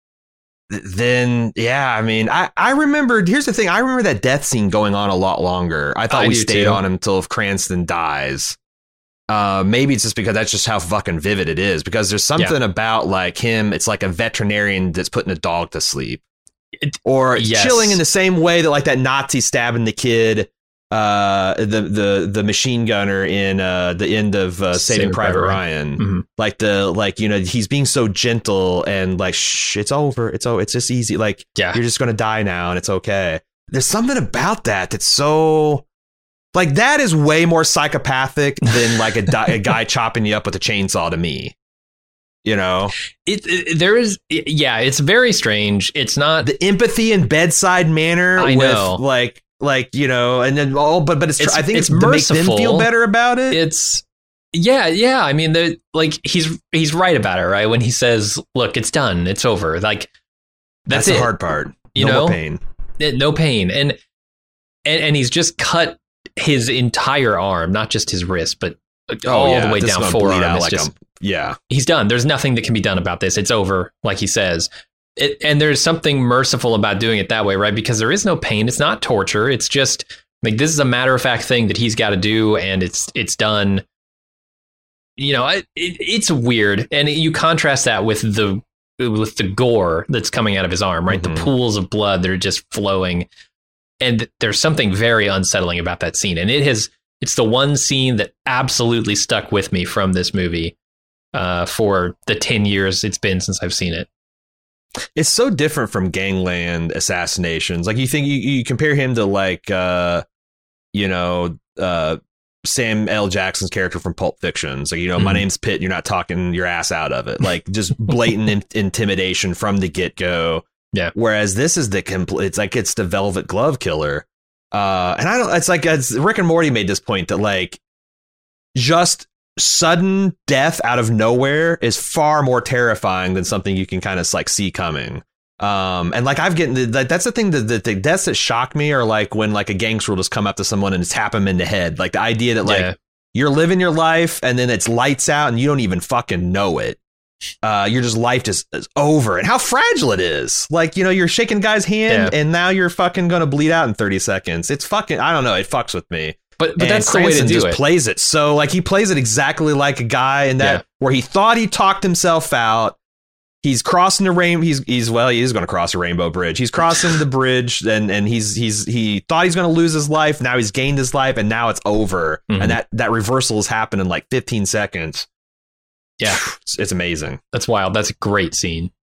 th- then yeah, I mean, I I remembered. Here's the thing, I remember that death scene going on a lot longer. I thought I we do stayed too. on until Cranston dies. Uh, maybe it's just because that's just how fucking vivid it is. Because there's something Yeah. about like him. It's like a veterinarian that's putting a dog to sleep. It- Or it's yes. chilling in the same way that like that Nazi stabbing the kid, uh, the the the machine gunner in uh, the end of uh, Saving, Saving Private Private Ryan. Mhm. Like the like you know he's being so gentle and like shh, it's over, it's oh, it's just easy. Like Yeah. you're just gonna die now and it's okay. There's something about that that's so like that is way more psychopathic than like a, di- a guy chopping you up with a chainsaw to me. You know, It, it there is it- yeah, it's very strange. It's not the empathy and bedside manner. I with know. like, like you know, and then all, but but it's, It's- I think it's it's, to make them merciful. feel better about it. it's yeah, yeah. I mean, the like he's he's right about it, right? When he says, "Look, it's done, it's over." Like That's, that's, the it. hard part. You no know? more pain. It- no pain, and, and and he's just cut his entire arm, not just his wrist, but all the way this is down gonna bleed forearm. out It's like just a- yeah. he's done. There's nothing that can be done about this. It's over, like he says. It, and there's something merciful about doing it that way, right? Because there is no pain. It's not torture. It's just like this is a matter of fact thing that he's got to do, and it's it's done. You know, it, it, it's weird, and you contrast that with the with the gore that's coming out of his arm, right? Mhm. The pools of blood that are just flowing, and there's something very unsettling about that scene, and it has. It's the one scene that absolutely stuck with me from this movie. Uh, for the ten years it's been since I've seen it. It's so different from Gangland Assassinations. Like you think you, you compare him to like, uh, you know, uh, Sam L. Jackson's character from Pulp Fiction. So, you know, my Mhm. name's Pitt. You're not talking your ass out of it. Like just blatant in- intimidation from the get go. Yeah. Whereas this is the complete, it's like it's the Velvet Glove Killer. Uh, and I don't, it's like, it's, Rick and Morty made this point that like just sudden death out of nowhere is far more terrifying than something you can kind of like see coming. Um, and like I've getting that that's the thing that the, the deaths that shock me are like when like a gangster will just come up to someone and tap him in the head. Like the idea that like Yeah. you're living your life and then it's lights out and you don't even fucking know it. Uh, your just life just is over, and how fragile it is. Like, you know, you're shaking a guy's hand Yeah. and now you're fucking gonna bleed out in thirty seconds. It's fucking, I don't know. It fucks with me. But but And that's the way to Cranston do just it. plays it. So like he plays it exactly like a guy in that Yeah. where he thought he talked himself out. He's crossing the rain. He's he's well, he is going to cross a rainbow bridge. He's crossing the bridge, and and he's he's he thought he's going to lose his life. Now he's gained his life, and now it's over. Mhm. And that that reversal has happened in like fifteen seconds. Yeah. It's, it's amazing. That's wild. That's a great scene.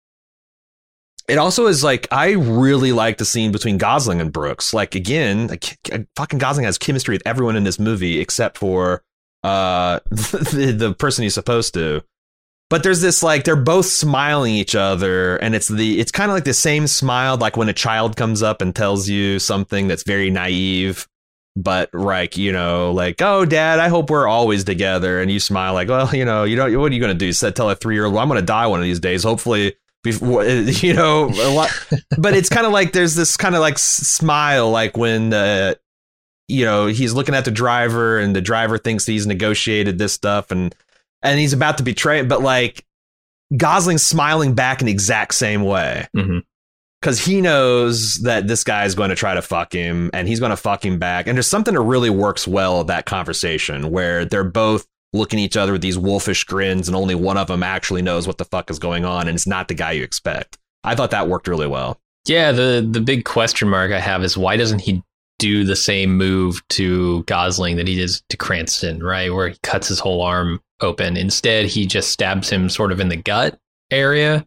It also is like, I really like the scene between Gosling and Brooks. Like, again, like, fucking Gosling has chemistry with everyone in this movie except for uh, the, the person he's supposed to. But there's this like, they're both smiling each other, and it's the it's kind of like the same smile, like when a child comes up and tells you something that's very naive, but like, you know, like, oh, Dad, I hope we're always together. And you smile like, well, you know, you don't, what are you going to do? So tell a three year old, well, I'm going to die one of these days. Hopefully. Before, you know, a lot, but it's kind of like there's this kind of like s- smile, like when, uh, you know, he's looking at the driver and the driver thinks he's negotiated this stuff and and he's about to betray him. But like Gosling's smiling back in the exact same way Mhm. because he knows that this guy is going to try to fuck him and he's going to fuck him back. And there's something that really works well that conversation where they're both looking at each other with these wolfish grins and only one of them actually knows what the fuck is going on and it's not the guy you expect. I thought that worked really well. Yeah, the the big question mark I have is why doesn't he do the same move to Gosling that he does to Cranston, right? Where he cuts his whole arm open. Instead, he just stabs him sort of in the gut area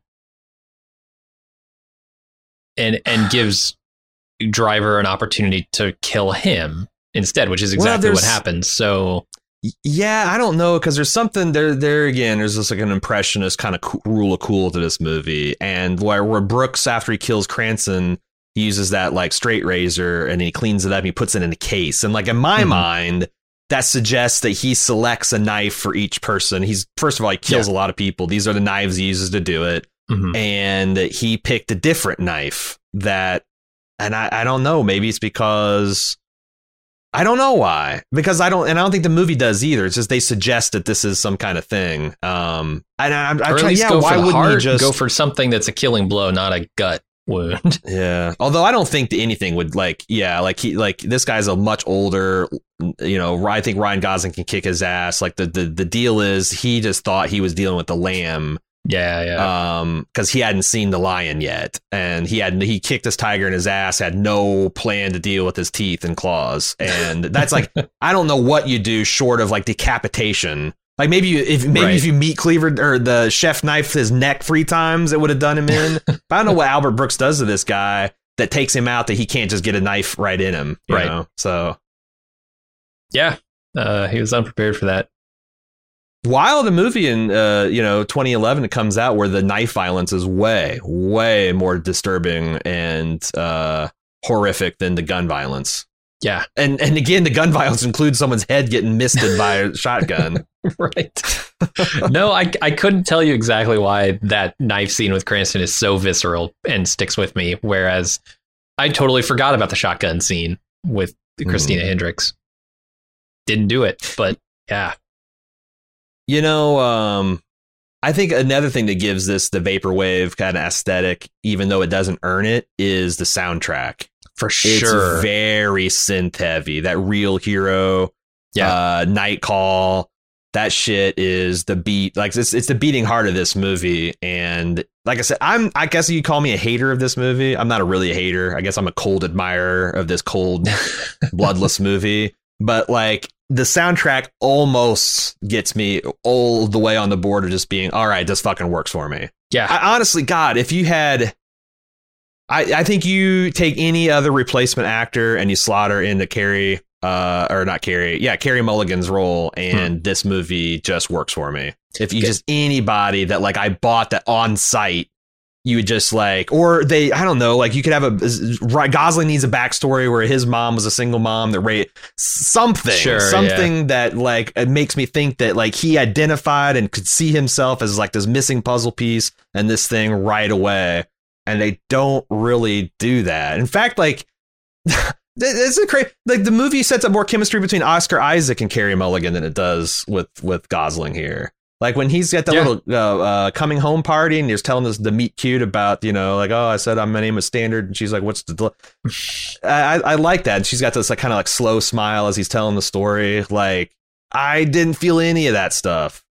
and and gives Driver an opportunity to kill him instead, which is Well, exactly what there's- happens. So Yeah, I don't know, because there's something there. There again, there's just like an impressionist kind of co- rule of cool to this movie, and where where Brooks, after he kills Cranston, he uses that like straight razor and he cleans it up. And he puts it in a case, and like in my Mhm. mind, that suggests that he selects a knife for each person. He's first of all, he kills a lot of people. These are the knives he uses to do it, mhm. and he picked a different knife that and I, I don't know. Maybe it's because I don't know why. Because I don't, and I don't think the movie does either. It's just they suggest that this is some kind of thing. Um, and I'm, I'm or at trying. least Yeah, go why for the wouldn't heart, you just go for something that's a killing blow, not a gut wound? Yeah. Although I don't think that anything would like. Yeah, like he, like this guy's a much older. You know, I think Ryan Gosling can kick his ass. Like the the the deal is he just thought he was dealing with the lamb. Yeah, yeah. Um, because he hadn't seen the lion yet, and he had he kicked this tiger in his ass, had no plan to deal with his teeth and claws, and that's like I don't know what you do short of like decapitation. Like maybe you, if maybe Right. if you meat cleaver or the chef knifed his neck three times, it would have done him in. But I don't know what Albert Brooks does to this guy that takes him out that he can't just get a knife right in him. You Right. know? So Yeah, uh, he was unprepared for that. while the movie in uh, you know twenty eleven comes out where the knife violence is way way more disturbing and uh, horrific than the gun violence. Yeah, And and again, the gun violence includes someone's head getting misted by a shotgun. right. No, I I couldn't tell you exactly why that knife scene with Cranston is so visceral and sticks with me, whereas I totally forgot about the shotgun scene with Christina Mm. Hendricks. Didn't do it, but yeah. You know, um, I think another thing that gives this the vaporwave kind of aesthetic, even though it doesn't earn it, is the soundtrack. For sure. It's very synth heavy. That Real Hero, Yeah. uh, Night Call, that shit is the beat. Like it's it's the beating heart of this movie. And like I said, I'm I guess you call me a hater of this movie. I'm not a really a hater. I guess I'm a cold admirer of this cold, bloodless movie. But like the soundtrack almost gets me all the way on the board of just being all right. This fucking works for me. Yeah. I, honestly, God, if you had. I, I think you take any other replacement actor and you slaughter into Carrie, uh, or not Carrie, yeah, Carrie Mulligan's role, and hmm. this movie just works for me. If you Good. just anybody that like I bought that on site, you would just like, or they, I don't know, like you could have a Gosling needs a backstory where his mom was a single mom that raised something, sure, something yeah. that like it makes me think that like he identified and could see himself as like this missing puzzle piece and this thing right away. And they don't really do that. In fact, like, it's a crazy, like the movie sets up more chemistry between Oscar Isaac and Carey Mulligan than it does with with Gosling here. Like when he's at the yeah. little uh, uh, coming home party and he's telling us the meet cute about, you know, like, oh, I said I'm, my name is Standard. And she's like, what's the. Del-? I, I like that. And she's got this like kind of like slow smile as he's telling the story. Like, I didn't feel any of that stuff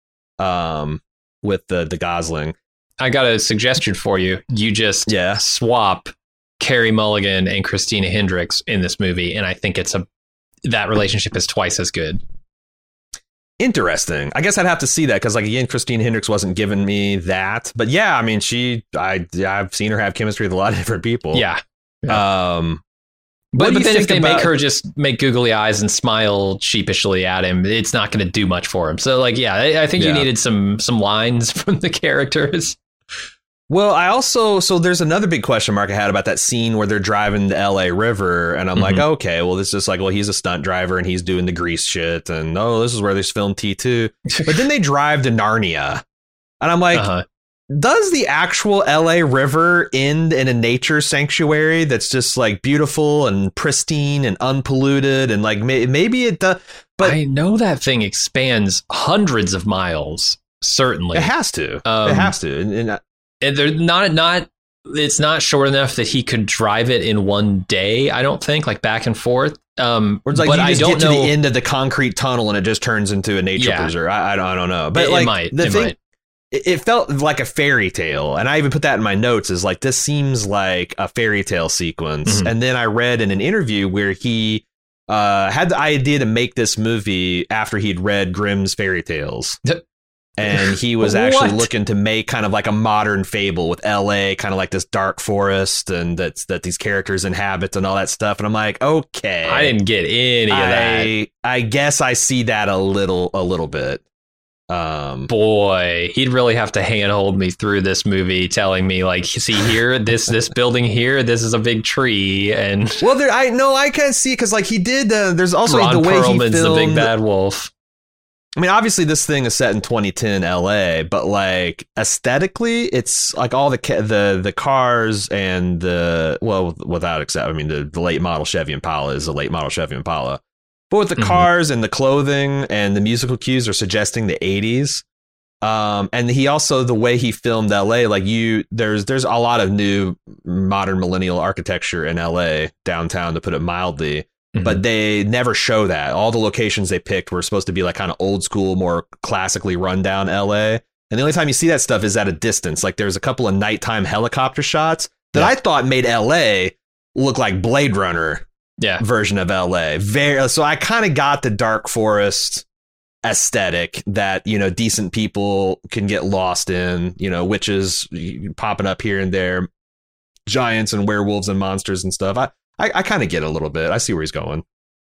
um, with the, the Gosling. I got a suggestion for you. You just yeah. swap Carey Mulligan and Christina Hendricks in this movie, and I think it's a that relationship is twice as good. Interesting. I guess I'd have to see that because, like, again, Christina Hendricks wasn't giving me that. But yeah, I mean, she, I, I've seen her have chemistry with a lot of different people. Yeah. yeah. Um, but but then if they about- make her just make googly eyes and smile sheepishly at him, it's not going to do much for him. So, like, yeah, I, I think yeah. you needed some some lines from the characters. Well, I also, so there's another big question mark I had about that scene where they're driving the L A River. And I'm mm-hmm. like, okay, well, this is just like, well, he's a stunt driver and he's doing the grease shit. And oh, this is where they filmed T two. But then they drive to Narnia. And I'm like, uh-huh. does the actual L A River end in a nature sanctuary that's just like beautiful and pristine and unpolluted? And like may- maybe it does. But I know that thing expands hundreds of miles. Certainly. It has to. Um, it has to. And, and And they're not not it's not short enough that he could drive it in one day, I don't think, like back and forth. Um, or it's like but you just I don't get to know. the end of the concrete tunnel and it just turns into a nature Yeah. preserve. I, I, don't, I don't know. But it, like it might. the it thing, might. It, it felt like a fairy tale. And I even put that in my notes is like, this seems like a fairy tale sequence. Mhm. And then I read in an interview where he uh, had the idea to make this movie after he'd read Grimm's fairy tales. And he was actually What? looking to make kind of like a modern fable with L A, kind of like this dark forest and that's that these characters inhabit and all that stuff. And I'm like, okay, I didn't get any of that. I, I guess I see that a little, a little bit. Um, Boy, he'd really have to handhold me through this movie, telling me like, see here, this this building here, this is a big tree, and well, there, I no, I can't see because like he did. Uh, there's also Ron the way Perlman's he filmed the big bad wolf. I mean, obviously this thing is set in twenty ten L A, but like aesthetically, it's like all the ca- the the cars and the well, without except, I mean, the, the late model Chevy Impala is a late model Chevy Impala, but with the mm-hmm. cars and the clothing and the musical cues are suggesting the eighties. Um, and he also, the way he filmed L A, like you, there's there's a lot of new modern millennial architecture in L A downtown, to put it mildly. Mm-hmm. But they never show that. All the locations they picked were supposed to be like kind of old school, more classically run down L A. And the only time you see that stuff is at a distance. Like there's a couple of nighttime helicopter shots that yeah. I thought made L A look like Blade Runner yeah. version of L A. Very. So I kind of got the dark forest aesthetic that, you know, decent people can get lost in, you know, witches popping up here and there, giants and werewolves and monsters and stuff. I, I, I kind of get it a little bit. I see where he's going.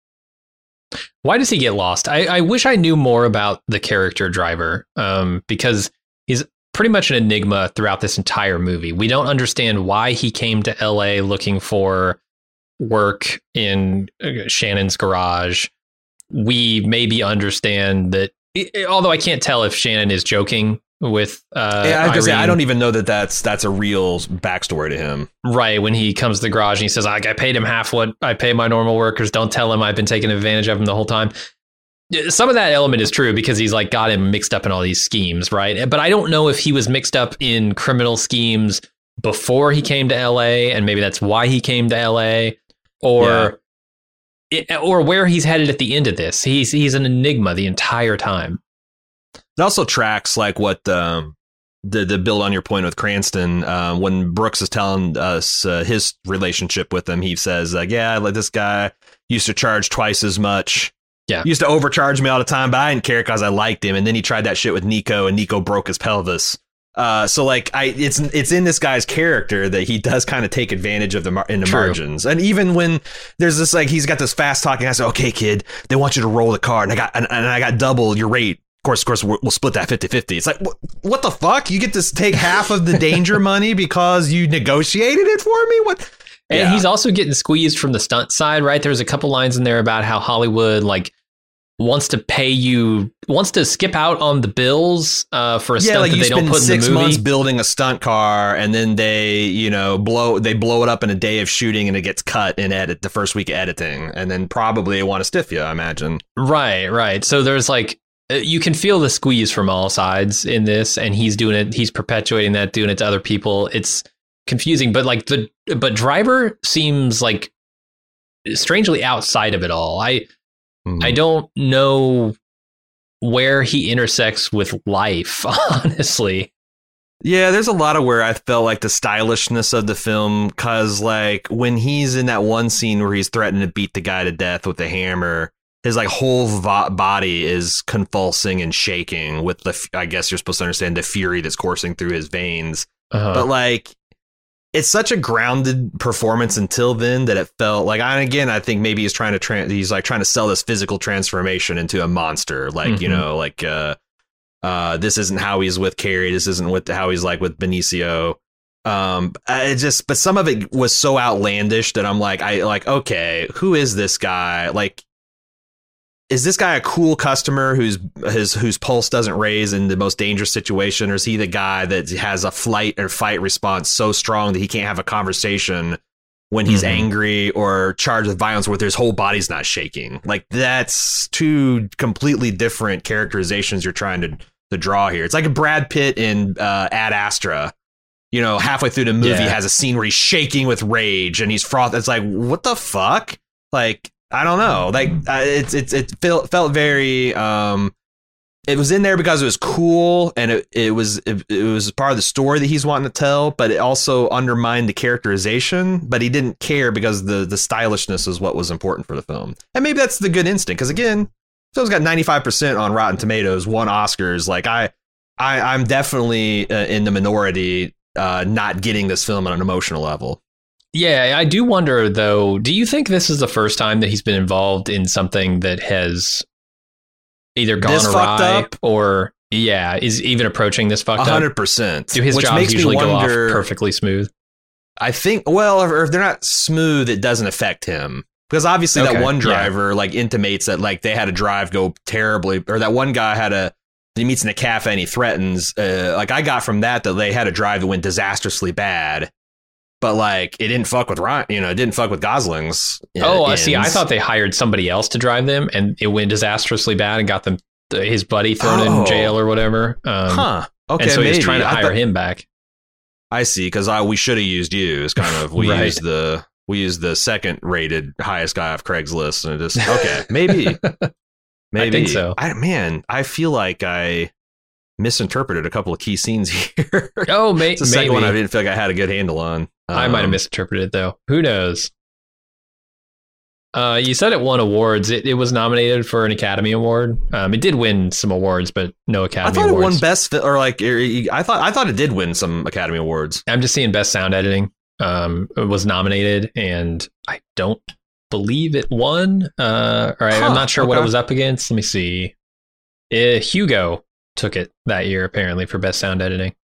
Why does he get lost? I, I wish I knew more about the character Driver, um, because he's pretty much an enigma throughout this entire movie. We don't understand why he came to L A looking for work in Shannon's garage. We maybe understand that, although I can't tell if Shannon is joking with uh yeah, I, say, I don't even know that that's that's a real backstory to him. Right. When he comes to the garage and he says, I, I paid him half what I pay my normal workers. Don't tell him I've been taking advantage of him the whole time. Some of that element is true because he's like got him mixed up in all these schemes. Right. But I don't know if he was mixed up in criminal schemes before he came to L A, and maybe that's why he came to L A, or yeah. it, or where he's headed at the end of this. He's he's an enigma the entire time. It also tracks like what um, the the build on your point with Cranston. Uh, when Brooks is telling us uh, his relationship with him, he says, like, yeah, like this guy used to charge twice as much. Yeah, he used to overcharge me all the time, but I didn't care because I liked him. And then he tried that shit with Nico, and Nico broke his pelvis. Uh, so like I, it's it's in this guy's character that he does kind of take advantage of the mar- in the True. margins. And even when there's this, like, he's got this fast talking, I say, okay, kid, they want you to roll the card, and I got and, and I got double your rate. Of course, of course, we'll split that fifty-fifty. It's like, what, what the fuck? You get to take half of the danger money because you negotiated it for me? What? And yeah. he's also getting squeezed from the stunt side, right? There's a couple lines in there about how Hollywood, like, wants to pay you, wants to skip out on the bills uh, for a yeah, stunt like that you they don't put in the movie. Six months building a stunt car, and then they, you know, blow they blow it up in a day of shooting, and it gets cut in edit the first week of editing, and then probably they want to stiff you, I imagine. Right, right. So there's like, you can feel the squeeze from all sides in this, and he's doing it. He's perpetuating that, doing it to other people. It's confusing, but like the but Driver seems like strangely outside of it all. I mm-hmm. I don't know where he intersects with life, honestly. Yeah, there's a lot of where I felt like the stylishness of the film, because like when he's in that one scene where he's threatening to beat the guy to death with the hammer, his like whole vo- body is convulsing and shaking with the, I guess you're supposed to understand the fury that's coursing through his veins. Uh-huh. But like, it's such a grounded performance until then that it felt like, and again, I think maybe he's trying to, tra- he's like trying to sell this physical transformation into a monster. Like, mm-hmm. you know, like, uh, uh, this isn't how he's with Carrie. This isn't with how he's like with Benicio. Um, it just, but some of it was so outlandish that I'm like, I like, okay, who is this guy? Like, is this guy a cool customer whose his whose pulse doesn't raise in the most dangerous situation, or is he the guy that has a flight or fight response so strong that he can't have a conversation when he's mm-hmm. angry or charged with violence where his whole body's not shaking? Like, that's two completely different characterizations you're trying to to draw here. It's like a Brad Pitt in uh, Ad Astra. You know, halfway through the movie yeah. has a scene where he's shaking with rage and he's froth. It's like, what the fuck? Like, I don't know. Like, uh, it's it's it felt felt very. Um, it was in there because it was cool, and it it was it, it was part of the story that he's wanting to tell. But it also undermined the characterization. But he didn't care because the the stylishness is what was important for the film. And maybe that's the good instinct. Because again, the film's got ninety-five percent on Rotten Tomatoes, won Oscars. Like I, I I'm definitely uh, in the minority, uh, not getting this film on an emotional level. Yeah, I do wonder, though, do you think this is the first time that he's been involved in something that has either gone this awry up? or, yeah, is even approaching this fucked up? one hundred percent. Do his Which jobs makes usually me wonder, go off perfectly smooth? I think, well, or if they're not smooth, it doesn't affect him. Because obviously Okay, that one yeah. driver like intimates that like they had a drive go terribly, or that one guy had a he meets in a cafe and he threatens. Uh, like I got from that that they had a drive that went disastrously bad, but like it didn't fuck with Ryan. You know, it didn't fuck with Gosling's. uh, Oh, I see. I ends. thought they hired somebody else to drive them, and it went disastrously bad and got them his buddy thrown Oh. in jail or whatever. Um, Huh. Okay. and so he was maybe. trying to I hire thought- him back. I see, because I we should have used you. It's kind of we Right. used the we used the second rated highest guy off Craigslist, and it just okay, maybe, maybe. I think so. I man, I feel like I misinterpreted a couple of key scenes here. Oh, may- It's the maybe. second one I didn't feel like I had a good handle on. I might have Um, misinterpreted it, though. Who knows? Uh, you said it won awards. It, it was nominated for an Academy Award. Um, it did win some awards, but no I Academy thought it Awards. won best, fi- or like er, I thought I thought it did win some Academy Awards. I'm just seeing best sound editing. Um, it was nominated, and I don't believe it won. Uh, or I, I'm Huh, not sure what it okay. was up against. Let me see. Uh, Hugo took it that year, apparently, for best sound editing.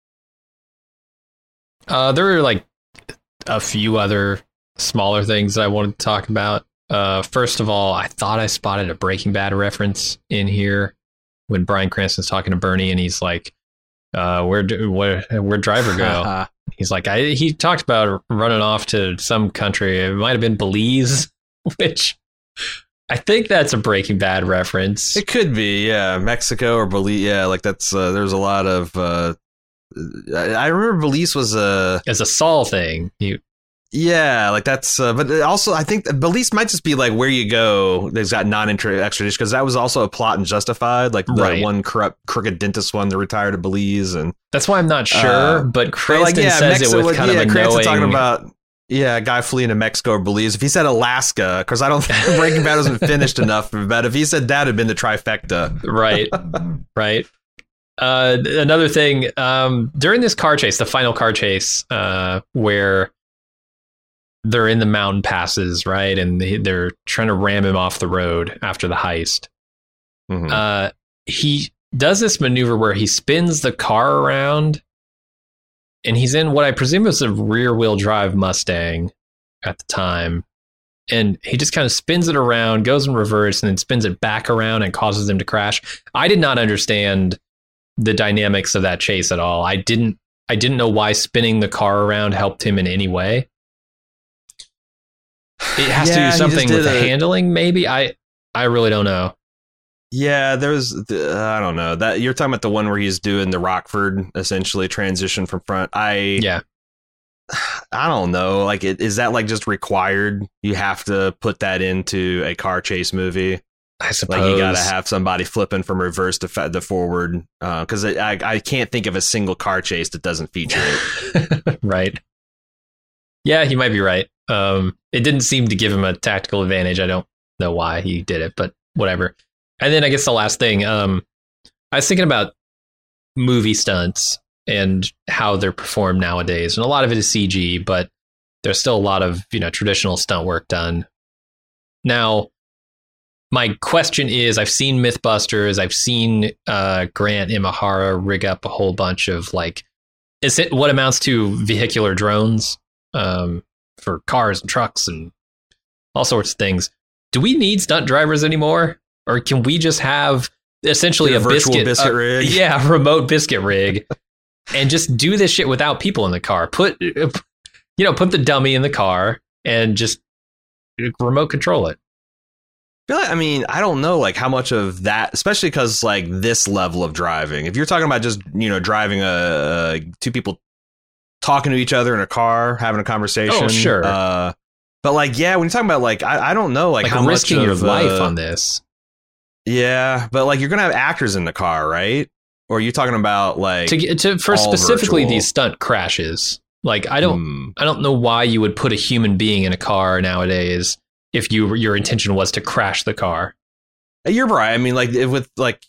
Uh, there were like a few other smaller things that I wanted to talk about. Uh, first of all, I thought I spotted a Breaking Bad reference in here when Bryan Cranston's talking to Bernie, and he's like, uh, "Where do where where'd Driver go?" He's like, I, he talked about running off to some country. It might have been Belize, which I think that's a Breaking Bad reference. It could be, yeah, Mexico or Belize. Yeah, like that's uh, there's a lot of. Uh, I, I remember Belize was a As a Saul thing. You, yeah, like that's. Uh, but also, I think that Belize might just be like where you go. There's got non-extradition because that was also a plot in Justified, like the Right. one corrupt crooked dentist one that retired to Belize, and that's why I'm not sure, Uh, but but Cranston like yeah, says Mexico, it with kind yeah, of a Cranston knowing. talking about. Yeah, a guy fleeing to Mexico or Belize. If he said Alaska, because I don't think Breaking Bad wasn't finished enough. But if he said that, it'd been the trifecta. Right, right. Uh, another thing, um, during this car chase, the final car chase, uh, where they're in the mountain passes, right, and they, they're trying to ram him off the road after the heist. Mhm. Uh, he does this maneuver where he spins the car around, and he's in what I presume is a rear-wheel drive Mustang at the time. And he just kind of spins it around, goes in reverse, and then spins it back around and causes them to crash. I did not understand the dynamics of that chase at all. I didn't I didn't know why spinning the car around helped him in any way. It has Yeah, to he do just something did with the a- handling, maybe. I I really don't know. Yeah, there's uh, I don't know that you're talking about the one where he's doing the Rockford essentially transition from front. I Yeah. I don't know. Like, it, is that like just required? You have to put that into a car chase movie. I suppose. Like, you got to have somebody flipping from reverse to fa- to forward. Because I I can't think of a single car chase that doesn't feature it. Right. Yeah, he might be right. Um, it didn't seem to give him a tactical advantage. I don't know why he did it, but whatever. And then I guess the last thing, um, I was thinking about movie stunts and how they're performed nowadays. And a lot of it is C G, but there's still a lot of, you know, traditional stunt work done. Now, my question is, I've seen Mythbusters, I've seen uh, Grant Imahara rig up a whole bunch of like, is it what amounts to vehicular drones um, for cars and trucks and all sorts of things. Do we need stunt drivers anymore? Or can we just have essentially Get a, a virtual biscuit, biscuit uh, rig? Yeah, a remote biscuit rig and just do this shit without people in the car. Put, you know, put the dummy in the car and just remote control it. I feel like, I mean, I don't know, like how much of that, especially because like this level of driving. If you're talking about just, you know, driving a, a two people talking to each other in a car, having a conversation. Oh, sure. Uh, but like, yeah, when you're talking about like, I, I don't know, like, Like how risking much your of, life uh, on this. Yeah, but like you're gonna have actors in the car, right? Or are you talking about like To get to for all specifically virtual? these stunt crashes. Like I don't Hmm. I don't know why you would put a human being in a car nowadays if you your intention was to crash the car. You're right. I mean, like if with like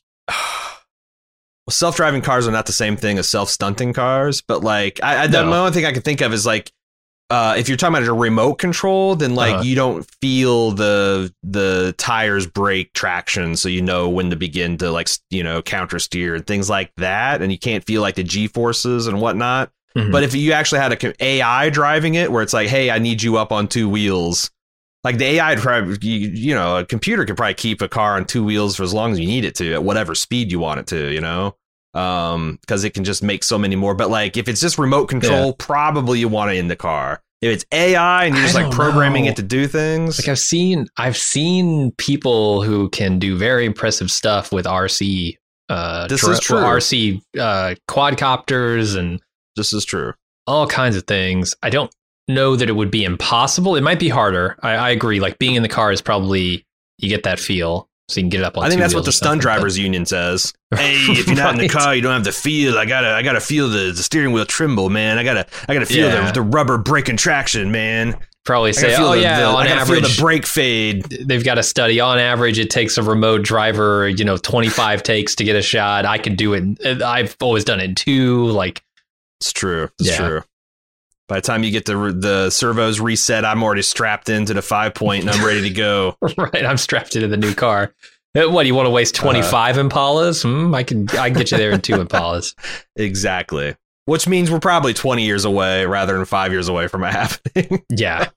self-driving cars are not the same thing as self-stunting cars, but like I, I the No. only thing I can think of is like uh, if you're talking about a remote control, then like Uh-huh. you don't feel the the tires brake traction, so you know when to begin to like s- you know counter steer and things like that, and you can't feel like the G forces and whatnot. Mhm. But if you actually had a co- A I driving it, where it's like, hey, I need you up on two wheels. Like the A I, probably, you, you know, a computer could probably keep a car on two wheels for as long as you need it to, at whatever speed you want it to, you know, um, because it can just make so many more. But like if it's just remote control, yeah. probably you want it in the car. If it's A I and you're just like programming know. it to do things, like I've seen, I've seen people who can do very impressive stuff with R C. Uh, this tra- is true. R C uh, quadcopters and this is true. All kinds of things. I don't know that it would be impossible. It might be harder. I, I agree. Like being in the car is probably, you get that feel so you can get it up on. I think that's what the stunt drivers like union says. Hey, if you're not right. in the car, you don't have the feel. I gotta, I gotta feel the, the steering wheel tremble, man. I gotta, I gotta feel yeah. the, the rubber braking traction, man. Probably say, oh the, yeah, the, on I gotta average, feel the brake fade. They've got a study. On average, it takes a remote driver, you know, twenty-five takes to get a shot. I can do it. I've always done it in two. Like, it's true. It's yeah. true. By the time you get the the servos reset, I'm already strapped into the five point and I'm ready to go. Right, I'm strapped into the new car. What, do you want to waste twenty-five uh, Impalas? Hmm, I can I can get you there in two Impalas. Exactly. Which means we're probably twenty years away rather than five years away from it happening. Yeah.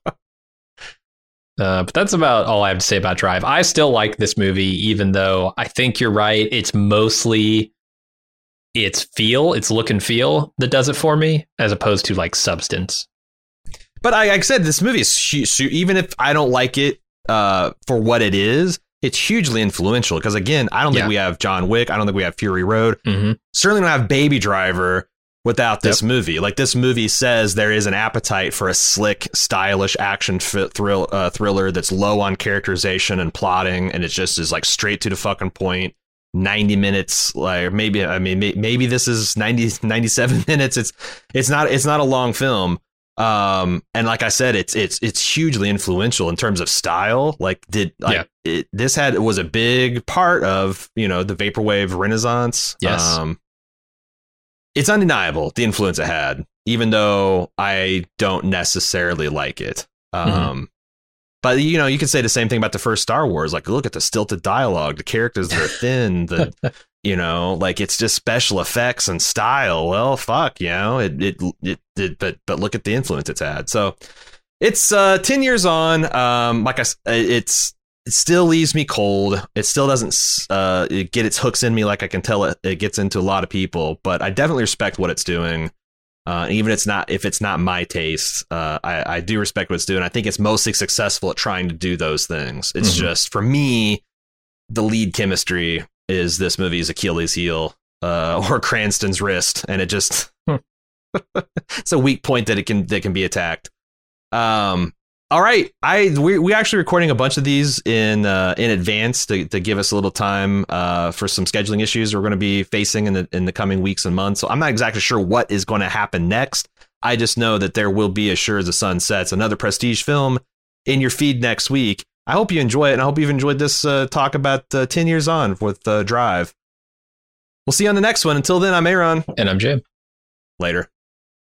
Uh, but that's about all I have to say about Drive. I still like this movie, even though I think you're right. It's mostly it's feel, it's look and feel that does it for me, as opposed to like substance. But I, like I said, this movie is, even if I don't like it uh, for what it is, it's hugely influential. Because again, I don't think yeah. we have John Wick. I don't think we have Fury Road. Mm-hmm. Certainly don't have Baby Driver without this yep. movie. Like this movie says there is an appetite for a slick, stylish action f- thrill uh, thriller that's low on characterization and plotting, and it just is like straight to the fucking point. ninety minutes, like maybe I mean maybe this is ninety, ninety-seven minutes. It's it's not it's not a long film. Um, and like I said, it's it's it's hugely influential in terms of style. Like did like yeah. it, this had it was a big part of, you know, the vaporwave renaissance. Yes. Um, it's undeniable the influence it had, even though I don't necessarily like it. Um, mm-hmm. But, you know, you could say the same thing about the first Star Wars. Like, look at the stilted dialogue, the characters that are thin, the, you know, like it's just special effects and style. Well, fuck, you know, it, it, it, it but, but look at the influence it's had. So it's uh, ten years on. Um, like I, it's, it still leaves me cold. It still doesn't uh, it get its hooks in me like I can tell it, it gets into a lot of people. But I definitely respect what it's doing. Uh, even if it's not if it's not my taste, uh, I, I do respect what it's doing. I think it's mostly successful at trying to do those things. It's mm-hmm. just, for me, the lead chemistry is this movie's Achilles heel uh, or Cranston's wrist, and it just it's a weak point that it can that can be attacked. Um, all right, I we we actually recording a bunch of these in uh, in advance to, to give us a little time uh, for some scheduling issues we're going to be facing in the in the coming weeks and months. So I'm not exactly sure what is going to happen next. I just know that there will be, as sure as the sun sets, another Prestige film in your feed next week. I hope you enjoy it, and I hope you've enjoyed this uh, talk about uh, ten years on with uh, Drive. We'll see you on the next one. Until then, I'm Aaron. And I'm Jim. Later.